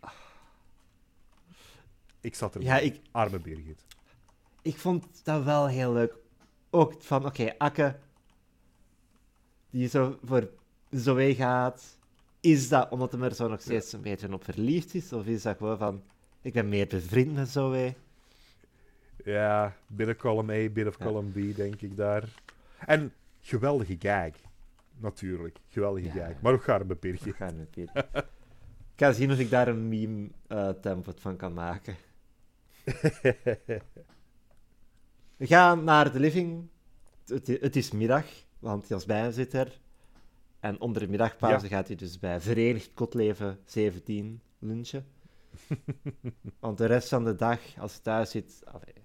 [SPEAKER 2] Ik zat er.
[SPEAKER 1] Ja,
[SPEAKER 2] Arme Birgit.
[SPEAKER 1] ik vond dat wel heel leuk. Ook van, oké, Akke, die zo voor Zoe gaat, is dat omdat hij er zo nog steeds een beetje op verliefd is? Of is dat gewoon van, ik ben meer bevriend met Zoe?
[SPEAKER 2] Ja, bit of column A, bit of column B, denk ik daar. En geweldige gag. Natuurlijk, geweldige gag. Maar ook gaar met Birgit.
[SPEAKER 1] Ik ga met Birgit. Ik ga zien of ik daar een meme-template van kan maken. We gaan naar de living. Het is middag, want Jasmijn zit er. En onder de middagpauze gaat hij dus bij Verenigd Kotleven 17 lunchen. Want de rest van de dag, als ze thuis zit,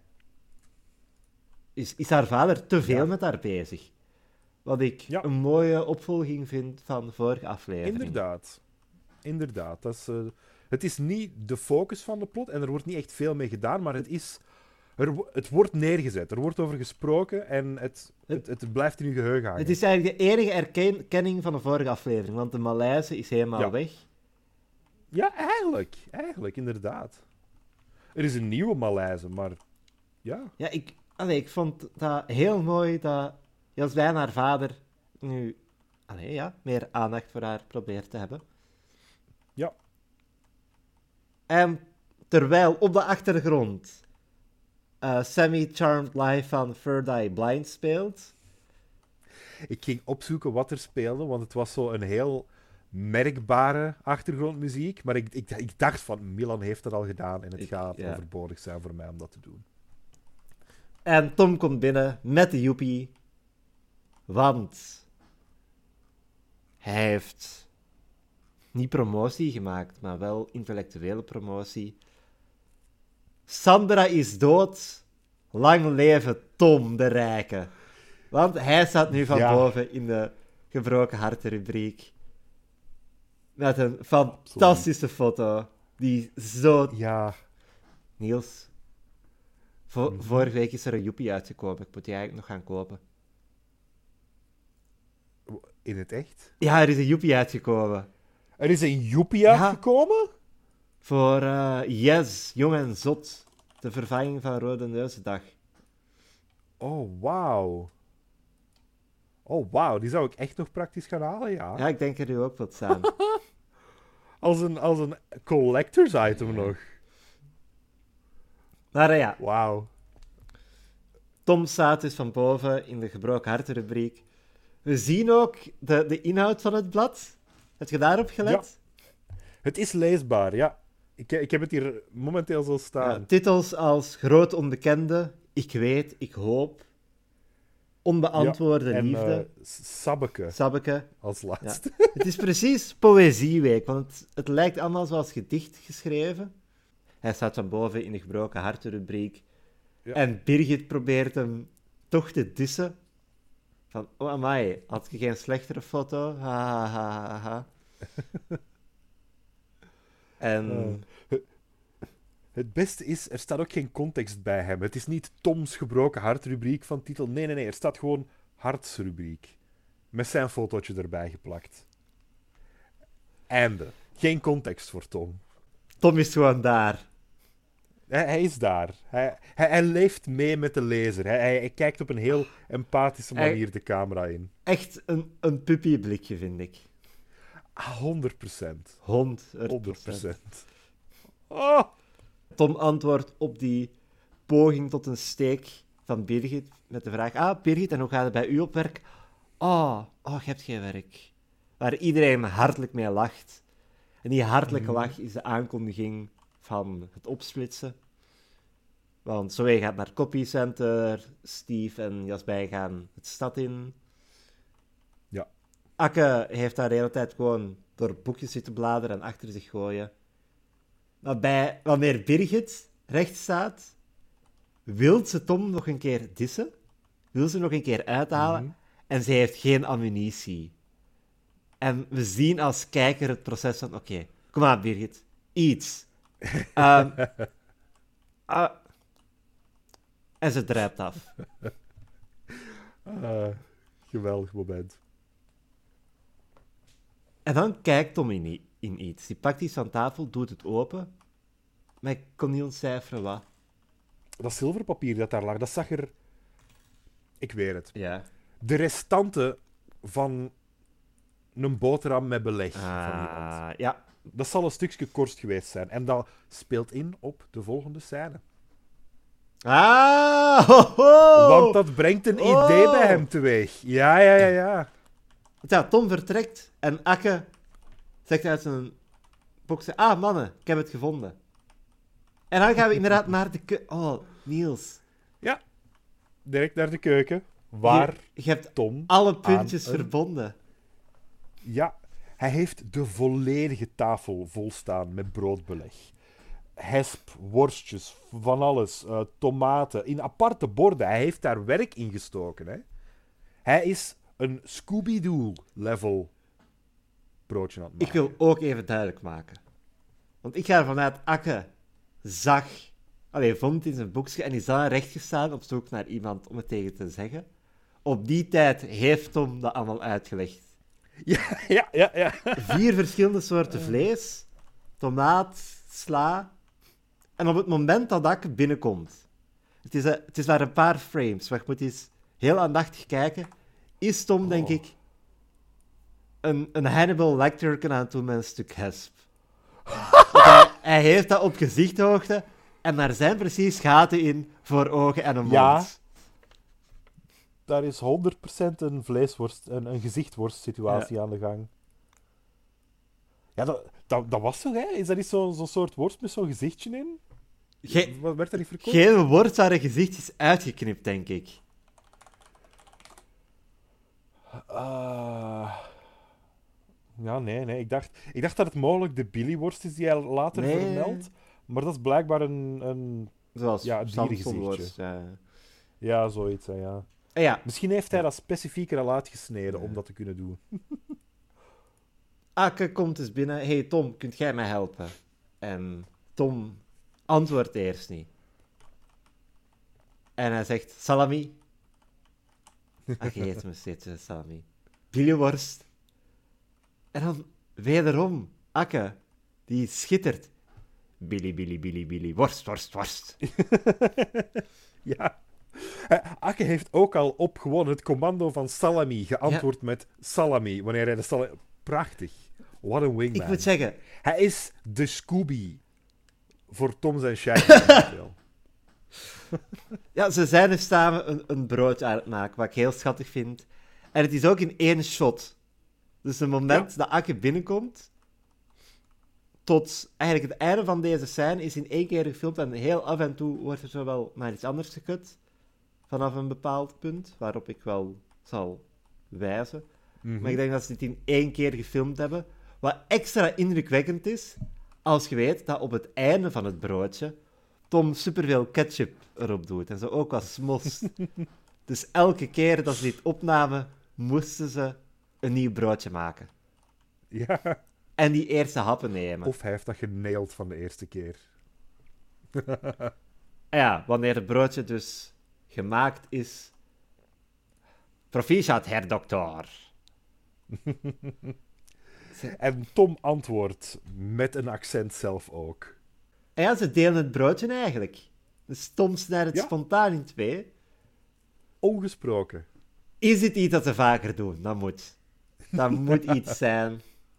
[SPEAKER 1] is haar vader te veel met haar bezig. Wat ik een mooie opvolging vind van de vorige aflevering.
[SPEAKER 2] Inderdaad. Dat is, het is niet de focus van de plot en er wordt niet echt veel mee gedaan, maar het wordt neergezet. Er wordt over gesproken en het blijft in je geheugen hangen.
[SPEAKER 1] Het is eigenlijk de enige erkenning van de vorige aflevering, want de Maleise is helemaal weg.
[SPEAKER 2] Ja, eigenlijk, inderdaad. Er is een nieuwe Maleise, maar ja.
[SPEAKER 1] Ja, ik vond dat heel mooi dat Jasmijn haar vader nu meer aandacht voor haar probeert te hebben.
[SPEAKER 2] Ja.
[SPEAKER 1] En terwijl op de achtergrond Sammy Charmed Life van Third Eye Blind speelt.
[SPEAKER 2] Ik ging opzoeken wat er speelde, want het was zo een heel merkbare achtergrondmuziek. Maar ik dacht van, Milan heeft dat al gedaan en het gaat overbodig zijn voor mij om dat te doen.
[SPEAKER 1] En Tom komt binnen met de joepie, want hij heeft niet promotie gemaakt, maar wel intellectuele promotie. Sandra is dood. Lang leven Tom de Rijke. Want hij staat nu van boven in de gebroken hartenrubriek. Met een fantastische foto. Die zo...
[SPEAKER 2] Ja.
[SPEAKER 1] Niels. Vorige week is er een joepie uitgekomen. Ik moet die eigenlijk nog gaan kopen.
[SPEAKER 2] In het echt?
[SPEAKER 1] Ja, er is een joepie uitgekomen.
[SPEAKER 2] Er is een joepie uitgekomen?
[SPEAKER 1] Voor Yes, Jong en Zot. De vervanging van Rode Neuzendag.
[SPEAKER 2] Oh, wauw. Oh, wauw. Die zou ik echt nog praktisch gaan halen, ja.
[SPEAKER 1] Ja, ik denk er nu ook wat staan.
[SPEAKER 2] als een collector's item nog.
[SPEAKER 1] Maar ja.
[SPEAKER 2] Wauw.
[SPEAKER 1] Tom staat dus van boven in de gebroken hartenrubriek. We zien ook de inhoud van het blad. Heb je daarop gelet?
[SPEAKER 2] Ja. Het is leesbaar, ja. Ik heb het hier momenteel zo staan.
[SPEAKER 1] Ja, titels als Groot Onbekende, Ik weet, Ik hoop, Onbeantwoorde
[SPEAKER 2] en,
[SPEAKER 1] liefde.
[SPEAKER 2] Sabbeke. Als laatste.
[SPEAKER 1] Ja. Het is precies Poëzieweek, want het lijkt allemaal zoals gedicht geschreven. Hij staat van boven in de gebroken hartenrubriek. Ja. En Birgit probeert hem toch te dissen. Van, oh amai, had je geen slechtere foto? Ha, ha, ha, ha. En...
[SPEAKER 2] Het beste is, er staat ook geen context bij hem. Het is niet Toms gebroken hartrubriek van titel. Nee, er staat gewoon hartsrubriek. Met zijn fotootje erbij geplakt. Einde. Geen context voor Tom.
[SPEAKER 1] Tom is gewoon daar.
[SPEAKER 2] Hij is daar. Hij leeft mee met de lezer. Hij kijkt op een heel empathische manier de camera in.
[SPEAKER 1] Echt een puppyblikje, vind ik.
[SPEAKER 2] 100%.
[SPEAKER 1] 100%.
[SPEAKER 2] Oh.
[SPEAKER 1] Tom antwoordt op die poging tot een steek van Birgit met de vraag: Birgit, en hoe gaat het bij u op werk? Je hebt geen werk. Waar iedereen hartelijk mee lacht. En die hartelijke lach is de aankondiging van het opsplitsen. Want Zoe gaat naar het copycenter, Steve en Jasmijn gaan het stad in.
[SPEAKER 2] Ja.
[SPEAKER 1] Akke heeft daar de hele tijd gewoon door boekjes zitten bladeren en achter zich gooien. Maar wanneer Birgit recht staat, wil ze Tom nog een keer dissen, wil ze nog een keer uithalen, en ze heeft geen ammunitie. En we zien als kijker het proces van, oké, kom aan Birgit, iets. En ze drijft af.
[SPEAKER 2] Geweldig moment.
[SPEAKER 1] En dan kijkt Tom in iets. Die pakt iets van tafel, doet het open, maar ik kon niet ontcijferen wat.
[SPEAKER 2] Dat zilverpapier dat daar lag, dat zag er... Ik weet het.
[SPEAKER 1] Ja.
[SPEAKER 2] De restanten van een boterham met beleg van iemand.
[SPEAKER 1] Ja.
[SPEAKER 2] Dat zal een stukje korst geweest zijn. En dat speelt in op de volgende scène. Want dat brengt een idee bij hem teweeg. Ja.
[SPEAKER 1] Ja, Tom vertrekt en Akke zegt uit zijn box: mannen, ik heb het gevonden. En dan gaan we inderdaad naar de Niels.
[SPEAKER 2] Ja, direct naar de keuken. Waar
[SPEAKER 1] je hebt
[SPEAKER 2] Tom
[SPEAKER 1] alle puntjes verbonden.
[SPEAKER 2] Ja, hij heeft de volledige tafel volstaan met broodbeleg. Hesp, worstjes, van alles, tomaten, in aparte borden. Hij heeft daar werk in gestoken. Hè? Hij is een Scooby-Doo-level broodje aan het maken.
[SPEAKER 1] Ik wil ook even duidelijk maken. Want ik ga ervan uit, Akke vond het in zijn boekje en is dan rechtgestaan op zoek naar iemand om het tegen te zeggen. Op die tijd heeft Tom dat allemaal uitgelegd.
[SPEAKER 2] Ja.
[SPEAKER 1] 4 verschillende soorten vlees, tomaat, sla. En op het moment dat Akke binnenkomt, het is maar een paar frames, maar je moet eens heel aandachtig kijken, is Tom, denk ik, een Hannibal Lecter aan het doen met een stuk hesp. Hij heeft dat op gezichthoogte en daar zijn precies gaten in voor ogen en een mond.
[SPEAKER 2] Ja, daar is 100% een vleesworst, een gezichtworst situatie aan de gang. Ja, dat was toch, hè? Is dat niet zo'n soort worst met zo'n gezichtje in? Wat werd er niet verkocht?
[SPEAKER 1] Geen worst waar een gezicht is uitgeknipt, denk ik.
[SPEAKER 2] Ja, nee. Ik dacht dat het mogelijk de Billy-worst is die hij later vermeldt. Maar dat is blijkbaar een dierengezichtje. Ja, zoiets, ja.
[SPEAKER 1] Ja.
[SPEAKER 2] Misschien heeft hij dat specifieker al uitgesneden om dat te kunnen doen.
[SPEAKER 1] Akke komt dus binnen. Hey Tom, kunt jij mij helpen? En Tom antwoordt eerst niet. En hij zegt, salami. Akke eet me steeds salami. Billyworst. En dan wederom, Akke, die schittert. Billy, worst.
[SPEAKER 2] Ja. Akke heeft ook al op gewoon het commando van salami geantwoord met salami, wanneer hij de salami... Prachtig. What a wingman.
[SPEAKER 1] Ik moet zeggen...
[SPEAKER 2] Hij is de Scooby voor Tom zijn Shaggy.
[SPEAKER 1] Ja, ze zijn dus samen een broodje aan het maken, wat ik heel schattig vind. En het is ook in 1 shot. Dus het moment dat Akke binnenkomt, tot eigenlijk het einde van deze scène, is in 1 keer gefilmd en heel af en toe wordt er zo wel naar iets anders gekut. Vanaf een bepaald punt, waarop ik wel zal wijzen. Maar ik denk dat ze dit in 1 keer gefilmd hebben. Wat extra indrukwekkend is, als je weet dat op het einde van het broodje Tom superveel ketchup erop doet. En zo ook wat smos. Dus elke keer dat ze dit opnamen, moesten ze een nieuw broodje maken.
[SPEAKER 2] Ja.
[SPEAKER 1] En die eerste happen nemen.
[SPEAKER 2] Of hij heeft dat genaild van de eerste keer.
[SPEAKER 1] Ja, wanneer het broodje dus gemaakt is... Proficiat, herr dokter.
[SPEAKER 2] En Tom antwoordt met een accent zelf ook.
[SPEAKER 1] En ja, ze delen het broodje eigenlijk. Dus Tom snijdt het
[SPEAKER 2] Ja.
[SPEAKER 1] spontaan in 2.
[SPEAKER 2] Ongesproken.
[SPEAKER 1] Is dit iets dat ze vaker doen? Dat moet iets zijn.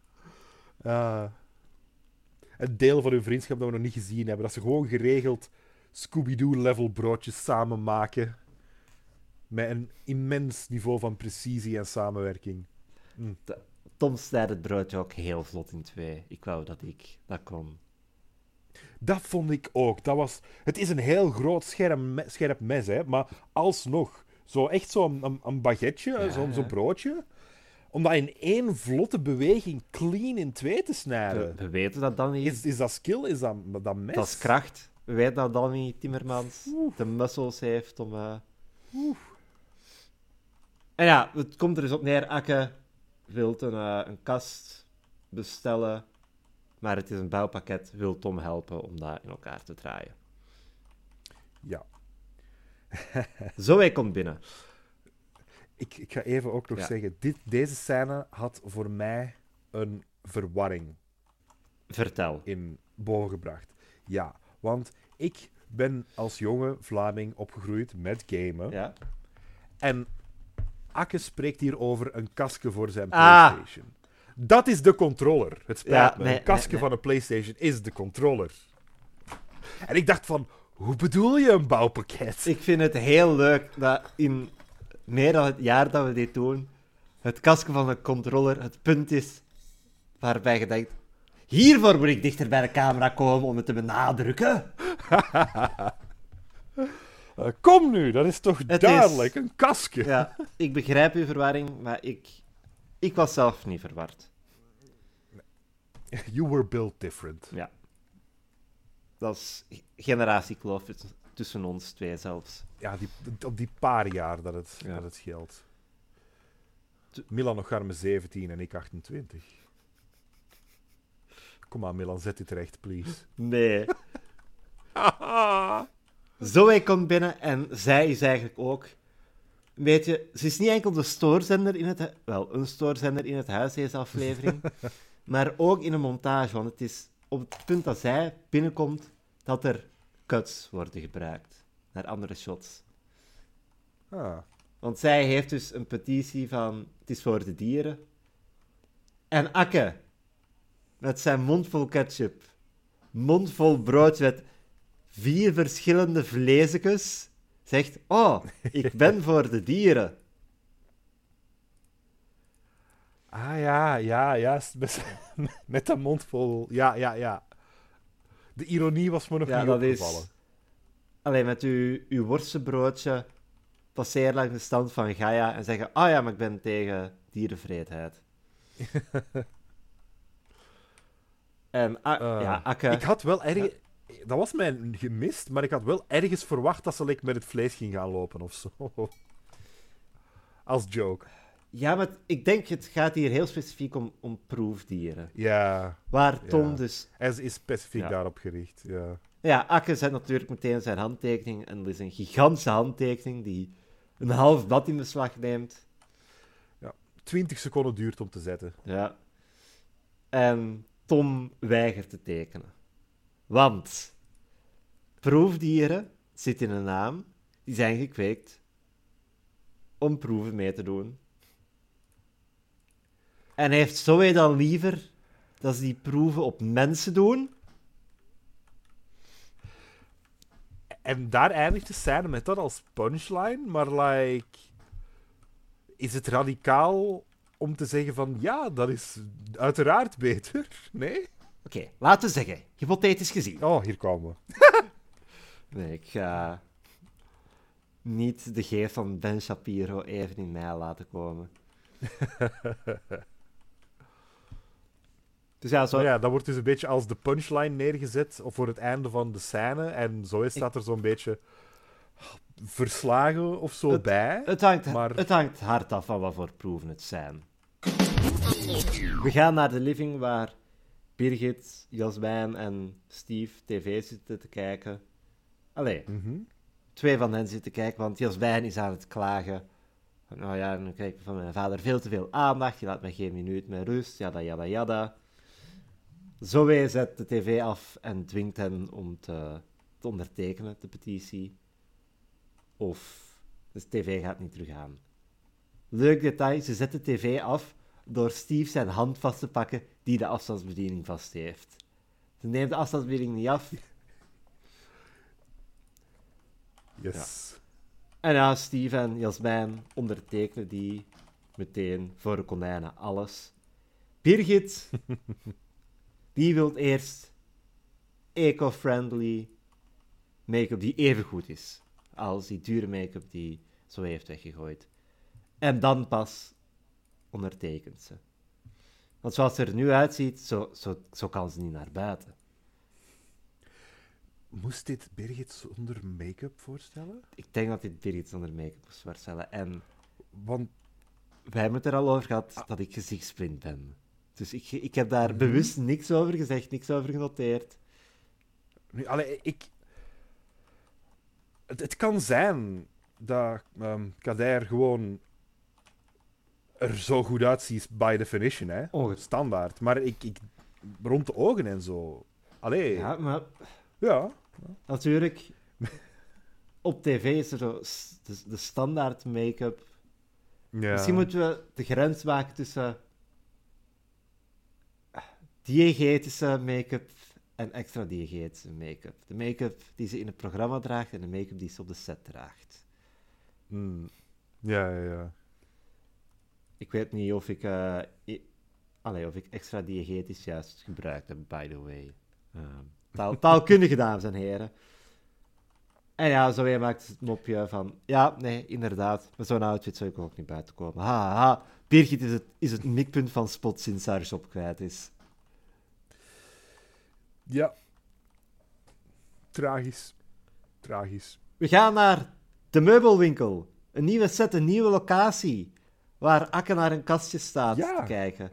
[SPEAKER 2] Een deel van hun vriendschap dat we nog niet gezien hebben. Dat ze gewoon geregeld Scooby-Doo-level broodjes samen maken. Met een immens niveau van precisie en samenwerking.
[SPEAKER 1] Tom snijdt het broodje ook heel vlot in 2. Ik wou dat ik dat kon.
[SPEAKER 2] Dat vond ik ook. Het is een heel groot scherp mes, hè, maar alsnog. Echt zo'n baguetje,
[SPEAKER 1] Ja,
[SPEAKER 2] zo'n broodje. Om dat in één vlotte beweging clean in 2 te snijden.
[SPEAKER 1] We weten dat Danny...
[SPEAKER 2] Is dat skill? Is dat mes?
[SPEAKER 1] Dat is kracht. We weten dat Danny Timmermans de muscles heeft om... En ja, het komt er dus op neer. Akke wil een kast bestellen, maar het is een bouwpakket. Wil Tom helpen om dat in elkaar te draaien.
[SPEAKER 2] Ja.
[SPEAKER 1] Zoe komt binnen.
[SPEAKER 2] Ik ga even ook nog zeggen, deze scène had voor mij een verwarring
[SPEAKER 1] Vertel.
[SPEAKER 2] in bovengebracht. Ja, want ik ben als jonge Vlaming opgegroeid met gamen.
[SPEAKER 1] Ja.
[SPEAKER 2] En Akke spreekt hier over een kastje voor zijn
[SPEAKER 1] Ah.
[SPEAKER 2] PlayStation. Dat is de controller. Het spijt
[SPEAKER 1] Ja,
[SPEAKER 2] me.
[SPEAKER 1] nee,
[SPEAKER 2] een kastje
[SPEAKER 1] nee.
[SPEAKER 2] van een PlayStation is de controller. En ik dacht van, hoe bedoel je een bouwpakket?
[SPEAKER 1] Ik vind het heel leuk dat in meer dan het jaar dat we dit doen, het kastje van een controller het punt is waarbij je denkt, hiervoor moet ik dichter bij de camera komen om het te benadrukken.
[SPEAKER 2] Kom nu, dat is toch
[SPEAKER 1] Het
[SPEAKER 2] duidelijk.
[SPEAKER 1] is-
[SPEAKER 2] Een kastje.
[SPEAKER 1] Ja, ik begrijp uw verwarring, maar ik was zelf niet verward.
[SPEAKER 2] You were built different.
[SPEAKER 1] Ja. Dat is generatiekloof tussen ons twee zelfs.
[SPEAKER 2] Ja, op die paar jaar dat het scheelt. Milan nog garme 17 en ik 28. Kom aan, Milan, zet dit recht, please.
[SPEAKER 1] Nee. Zoe komt binnen en zij is eigenlijk ook... Weet je, ze is niet enkel de stoorzender in het... Wel, een stoorzender in het huis, deze aflevering. Maar ook in een montage, want het is op het punt dat zij binnenkomt dat er cuts worden gebruikt naar andere shots.
[SPEAKER 2] Ah.
[SPEAKER 1] Want zij heeft dus een petitie van... Het is voor de dieren. En Akke, met zijn mond vol ketchup, mond vol brood met 4 verschillende vleesjes, zegt... Oh, ik ben voor de dieren.
[SPEAKER 2] Ah, ja. Met dat mond vol. Ja. De ironie was me nog
[SPEAKER 1] Ja,
[SPEAKER 2] niet
[SPEAKER 1] dat
[SPEAKER 2] opgevallen.
[SPEAKER 1] is... Alleen met uw worstenbroodje passeren langs de stand van Gaia en zeggen... Oh ja, maar ik ben tegen dierenvreedheid. En Akke...
[SPEAKER 2] Ik had wel ergens... Dat was mij gemist, maar ik had wel ergens verwacht dat ze met het vlees ging gaan lopen of zo. Als joke.
[SPEAKER 1] Ja, maar ik denk, het gaat hier heel specifiek om proefdieren.
[SPEAKER 2] Ja.
[SPEAKER 1] Waar Tom
[SPEAKER 2] Ja.
[SPEAKER 1] dus...
[SPEAKER 2] Hij is specifiek
[SPEAKER 1] Ja.
[SPEAKER 2] daarop gericht. Ja.
[SPEAKER 1] Ja, Akke zet natuurlijk meteen zijn handtekening. En dat is een gigantische handtekening die een half blad in beslag neemt.
[SPEAKER 2] 20 seconden duurt om te zetten.
[SPEAKER 1] Ja. En Tom weigert te tekenen. Want proefdieren zit in een naam. Die zijn gekweekt om proeven mee te doen. En heeft Zoe dan liever dat ze die proeven op mensen doen?
[SPEAKER 2] En daar eindigt de scène met dat als punchline, maar is het radicaal om te zeggen van ja, dat is uiteraard beter? Nee?
[SPEAKER 1] Oké, laten we zeggen, hypothetisch gezien.
[SPEAKER 2] Oh, hier komen we.
[SPEAKER 1] Nee, ik ga niet de geest van Ben Shapiro even in mij laten komen. Dus ja, zo...
[SPEAKER 2] Maar ja, dat wordt dus een beetje als de punchline neergezet of voor het einde van de scène. En zo staat er zo'n beetje verslagen of zo bij.
[SPEAKER 1] Het hangt hard af van wat voor proeven het zijn. We gaan naar de living waar Birgit, Jasmijn en Steve tv zitten te kijken. Allee,
[SPEAKER 2] Mhm.
[SPEAKER 1] 2 van hen zitten kijken, want Jasmijn is aan het klagen. Nou ja, dan krijg ik van mijn vader veel te veel aandacht. Je laat mij geen minuut meer rust. Jada, jada, jada. Zoe zet de tv af en dwingt hen om te ondertekenen, de petitie. Of de tv gaat niet terug aan. Leuk detail, ze zet de tv af door Steve zijn hand vast te pakken die de afstandsbediening vast heeft. Ze neemt de afstandsbediening niet af.
[SPEAKER 2] Yes.
[SPEAKER 1] En ja, Steve en Jasmijn ondertekenen die meteen voor de konijnen alles. Birgit, die wil eerst eco-friendly make-up die even goed is als die dure make-up die zo heeft weggegooid. En dan pas ondertekent ze. Want zoals het er nu uitziet, zo kan ze niet naar buiten.
[SPEAKER 2] Moest dit Birgit zonder make-up voorstellen?
[SPEAKER 1] Ik denk dat dit Birgit zonder make-up moest voorstellen. En
[SPEAKER 2] Want
[SPEAKER 1] wij hebben het er al over gehad dat ik gezichtsblind ben. Dus ik heb daar bewust niks over gezegd, niks over genoteerd.
[SPEAKER 2] nu, het kan zijn dat Kader gewoon er zo goed uitziet by definition, hè. Standaard. Maar ik rond de ogen en zo. Allee.
[SPEAKER 1] Ja, maar
[SPEAKER 2] Ja.
[SPEAKER 1] natuurlijk, op tv is er zo de standaard make-up.
[SPEAKER 2] Ja.
[SPEAKER 1] Misschien moeten we de grens maken tussen diegetische make-up en extra diegetische make-up. De make-up die ze in het programma draagt en de make-up die ze op de set draagt.
[SPEAKER 2] Ja.
[SPEAKER 1] Ik weet niet of ik, of ik extra diegetisch juist gebruikt heb, by the way. Taalkundige dames en heren. En ja, zo weer maakt het mopje van... Ja, nee, inderdaad. Met zo'n outfit zou ik ook niet buiten komen. Ha. Birgit is het mikpunt van Spot sinds haar job kwijt is.
[SPEAKER 2] Ja. Tragisch.
[SPEAKER 1] We gaan naar de meubelwinkel. Een nieuwe set, een nieuwe locatie. Waar Akke naar een kastje staat te kijken.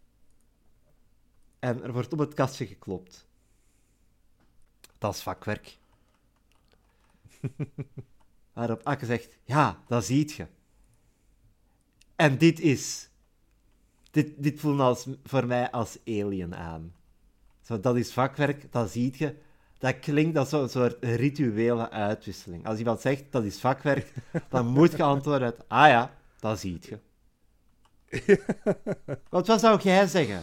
[SPEAKER 1] En er wordt op het kastje geklopt. Dat is vakwerk. Waarop Akke zegt, ja, dat ziet je. En dit voelt voor mij als Alien aan. Zo, dat is vakwerk, dat ziet je. Dat klinkt als zo'n soort rituele uitwisseling. Als iemand zegt, dat is vakwerk, dan moet je antwoorden uit, ah ja, dat ziet je. Want wat zou jij zeggen?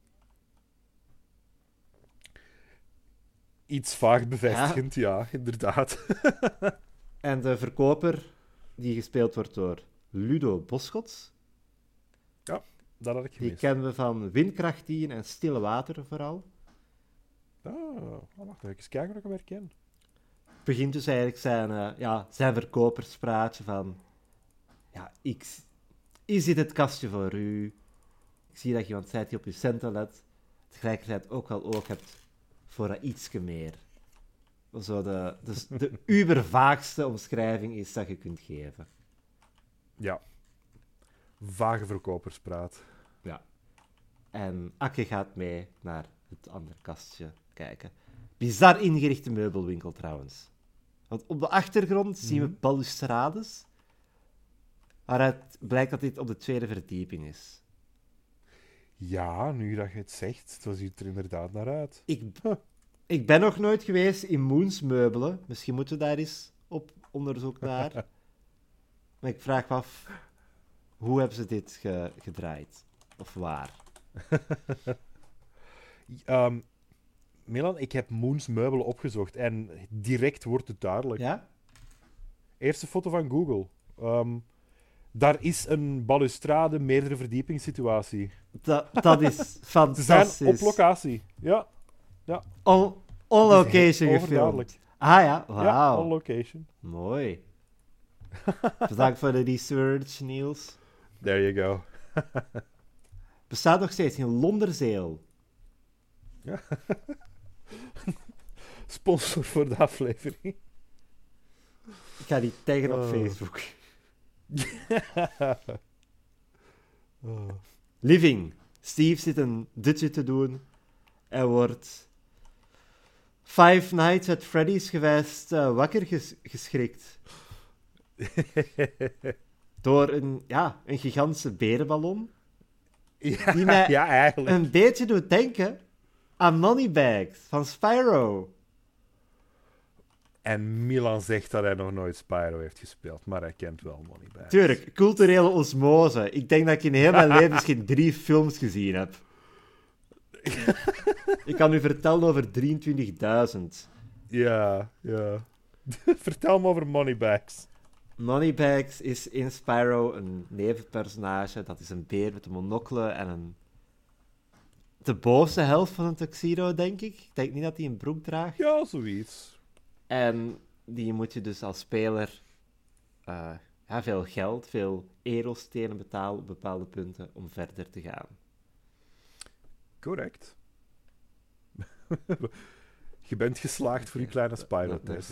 [SPEAKER 2] Iets vaag bevestigend, ja inderdaad.
[SPEAKER 1] En de verkoper, die gespeeld wordt door Ludo Boschots.
[SPEAKER 2] Ja, dat had ik
[SPEAKER 1] Die
[SPEAKER 2] gemist.
[SPEAKER 1] kennen we van Windkracht 10 en Stille Water vooral.
[SPEAKER 2] Wacht even kijken of ik hem herken.
[SPEAKER 1] Begint dus eigenlijk zijn verkoperspraatje van... Ja, is dit het kastje voor u? Ik zie dat je iemand zijt die op je centen let. Tegelijkertijd ook wel oog hebt voor dat ietsje meer. Zo de ubervaagste omschrijving is dat je kunt geven.
[SPEAKER 2] Ja. Vage verkoperspraat.
[SPEAKER 1] Ja. En Akke gaat mee naar het andere kastje kijken. Bizar ingerichte meubelwinkel trouwens. Want op de achtergrond zien we balustrades, waaruit blijkt dat dit op de tweede verdieping is.
[SPEAKER 2] Ja, nu dat je het zegt, zo ziet het er inderdaad naar uit.
[SPEAKER 1] Ik ben nog nooit geweest in Moens Meubelen. Misschien moeten we daar eens op onderzoek naar. Maar ik vraag me af, hoe hebben ze dit gedraaid? Of waar?
[SPEAKER 2] Milan, ik heb Moens Meubelen opgezocht en direct wordt het duidelijk.
[SPEAKER 1] Ja?
[SPEAKER 2] Eerste foto van Google. Daar is een balustrade meerdere verdiepingssituatie.
[SPEAKER 1] Dat is
[SPEAKER 2] Ze
[SPEAKER 1] fantastisch.
[SPEAKER 2] zijn op locatie. Ja.
[SPEAKER 1] On location
[SPEAKER 2] overduidelijk.
[SPEAKER 1] gefilmd. Ah ja, wauw.
[SPEAKER 2] Ja, on location.
[SPEAKER 1] Mooi. Bedankt voor de research, Niels.
[SPEAKER 2] There you go.
[SPEAKER 1] Bestaat nog steeds in Londerzeel.
[SPEAKER 2] Ja. Sponsor voor de aflevering.
[SPEAKER 1] Ik ga die taggen op Facebook. Living. Steve zit een dutje te doen. Hij wordt Five Nights at Freddy's gewijs wakker geschrikt. Door een gigantische berenballon.
[SPEAKER 2] Ja,
[SPEAKER 1] Die mij
[SPEAKER 2] ja, eigenlijk.
[SPEAKER 1] een beetje doet denken aan Moneybags van Spyro.
[SPEAKER 2] En Milan zegt dat hij nog nooit Spyro heeft gespeeld, maar hij kent wel Moneybags.
[SPEAKER 1] Tuurlijk, culturele osmose. Ik denk dat ik in heel mijn leven misschien 3 films gezien heb. Ik kan u vertellen over 23.000.
[SPEAKER 2] Ja. Vertel me over Moneybags.
[SPEAKER 1] Moneybags is in Spyro een nevenpersonage. Dat is een beer met een monocle en de bovenste helft van een tuxedo, denk ik. Ik denk niet dat hij een broek draagt.
[SPEAKER 2] Ja, zoiets.
[SPEAKER 1] En die moet je dus als speler veel geld, veel edelstenen betalen op bepaalde punten om verder te gaan.
[SPEAKER 2] Correct. Je bent geslaagd voor je kleine Spyro-test.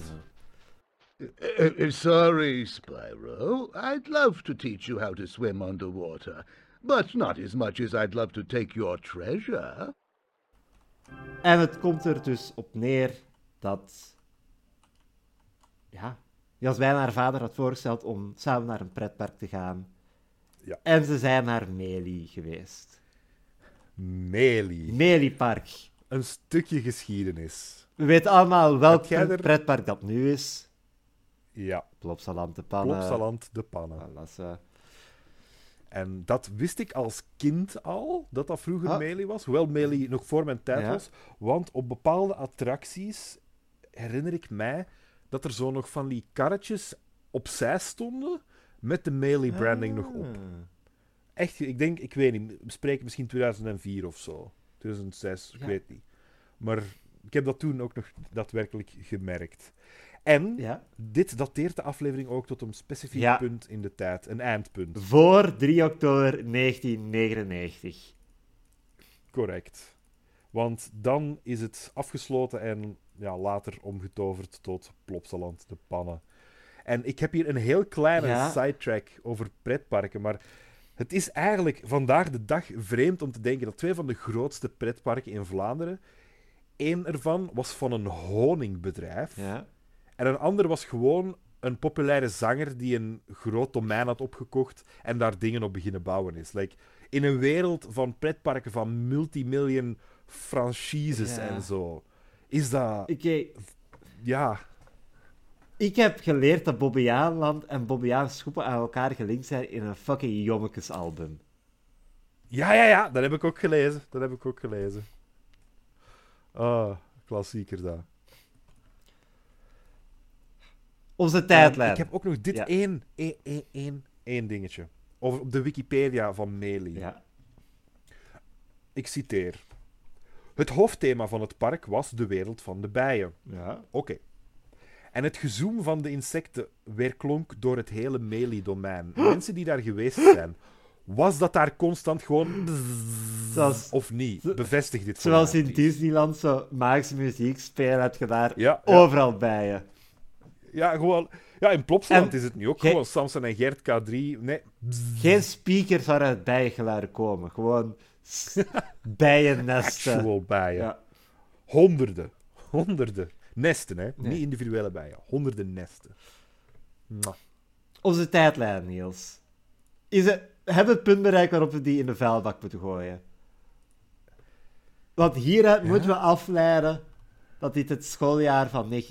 [SPEAKER 3] Sorry, Spyro. I'd love to teach you how to swim underwater, but not as much as I'd love to take your treasure.
[SPEAKER 1] En het komt er dus op neer dat Jasmijn haar vader had voorgesteld om samen naar een pretpark te gaan.
[SPEAKER 2] Ja.
[SPEAKER 1] En ze zijn naar Meli geweest.
[SPEAKER 2] Meli.
[SPEAKER 1] Meli-park.
[SPEAKER 2] Een stukje geschiedenis.
[SPEAKER 1] We weten allemaal welk
[SPEAKER 2] Heb jij er-
[SPEAKER 1] pretpark dat nu is.
[SPEAKER 2] Ja,
[SPEAKER 1] Plopsaland de Pannen.
[SPEAKER 2] Plopsaland de Pannen.
[SPEAKER 1] Voilà,
[SPEAKER 2] En dat wist ik als kind al, dat dat vroeger
[SPEAKER 1] Ah.
[SPEAKER 2] Meli was. Hoewel Meli nog voor mijn tijd
[SPEAKER 1] Ja.
[SPEAKER 2] was. Want op bepaalde attracties herinner ik mij dat er zo nog van die karretjes opzij stonden met de Meli-branding nog op. Echt, ik weet niet, we spreken misschien 2004 of zo. 2006, ik
[SPEAKER 1] Ja.
[SPEAKER 2] weet niet. Maar ik heb dat toen ook nog daadwerkelijk gemerkt. En
[SPEAKER 1] Ja.
[SPEAKER 2] dit dateert de aflevering ook tot een specifiek
[SPEAKER 1] Ja.
[SPEAKER 2] punt in de tijd, een eindpunt.
[SPEAKER 1] Voor 3 oktober 1999.
[SPEAKER 2] Correct. Want dan is het afgesloten en later omgetoverd tot Plopsaland de Pannen. En ik heb hier een heel kleine
[SPEAKER 1] Ja.
[SPEAKER 2] sidetrack over pretparken, maar het is eigenlijk vandaag de dag vreemd om te denken dat 2 van de grootste pretparken in Vlaanderen, één ervan was van een honingbedrijf
[SPEAKER 1] Ja.
[SPEAKER 2] en een ander was gewoon een populaire zanger die een groot domein had opgekocht en daar dingen op beginnen bouwen is. In een wereld van pretparken van multimillion franchises
[SPEAKER 1] Ja.
[SPEAKER 2] en zo, is dat... Ja,
[SPEAKER 1] Ik heb geleerd dat Bobbejaanland en Bobbejaan Schoepen aan elkaar gelinkt zijn in een fucking Jommekes-album.
[SPEAKER 2] ja, dat heb ik ook gelezen. Ah, klassieker dat.
[SPEAKER 1] Onze tijdlijn.
[SPEAKER 2] Ik heb ook nog dit
[SPEAKER 1] Ja.
[SPEAKER 2] één dingetje. Over op de Wikipedia van Meli.
[SPEAKER 1] Ja.
[SPEAKER 2] Ik citeer. Het hoofdthema van het park was de wereld van de bijen.
[SPEAKER 1] Ja.
[SPEAKER 2] Oké. En het gezoem van de insecten weerklonk door het hele Meli-domein. Mensen die daar geweest zijn, was dat daar constant gewoon...
[SPEAKER 1] Zoals-
[SPEAKER 2] of niet? Bevestig dit voor
[SPEAKER 1] Zoals
[SPEAKER 2] mij,
[SPEAKER 1] in
[SPEAKER 2] please.
[SPEAKER 1] Disneyland zo magische muziek spelen, heb je daar
[SPEAKER 2] Ja.
[SPEAKER 1] overal bij je.
[SPEAKER 2] Ja, gewoon... Ja, in Plopsaland
[SPEAKER 1] En
[SPEAKER 2] is het nu ook
[SPEAKER 1] gij-
[SPEAKER 2] gewoon Samson en Gert K3. Nee.
[SPEAKER 1] Geen speakers waar uit bijengeluiden komen. Gewoon bijennesten.
[SPEAKER 2] Actual bijen.
[SPEAKER 1] Ja.
[SPEAKER 2] Honderden. Nesten, hè.
[SPEAKER 1] Nee.
[SPEAKER 2] Niet individuele bijen. Honderden nesten. Mwah.
[SPEAKER 1] Onze tijdlijn, Niels. Hebben we het punt bereikt waarop we die in de vuilbak moeten gooien? Want hieruit moeten we afleiden dat dit het schooljaar van 1998-1999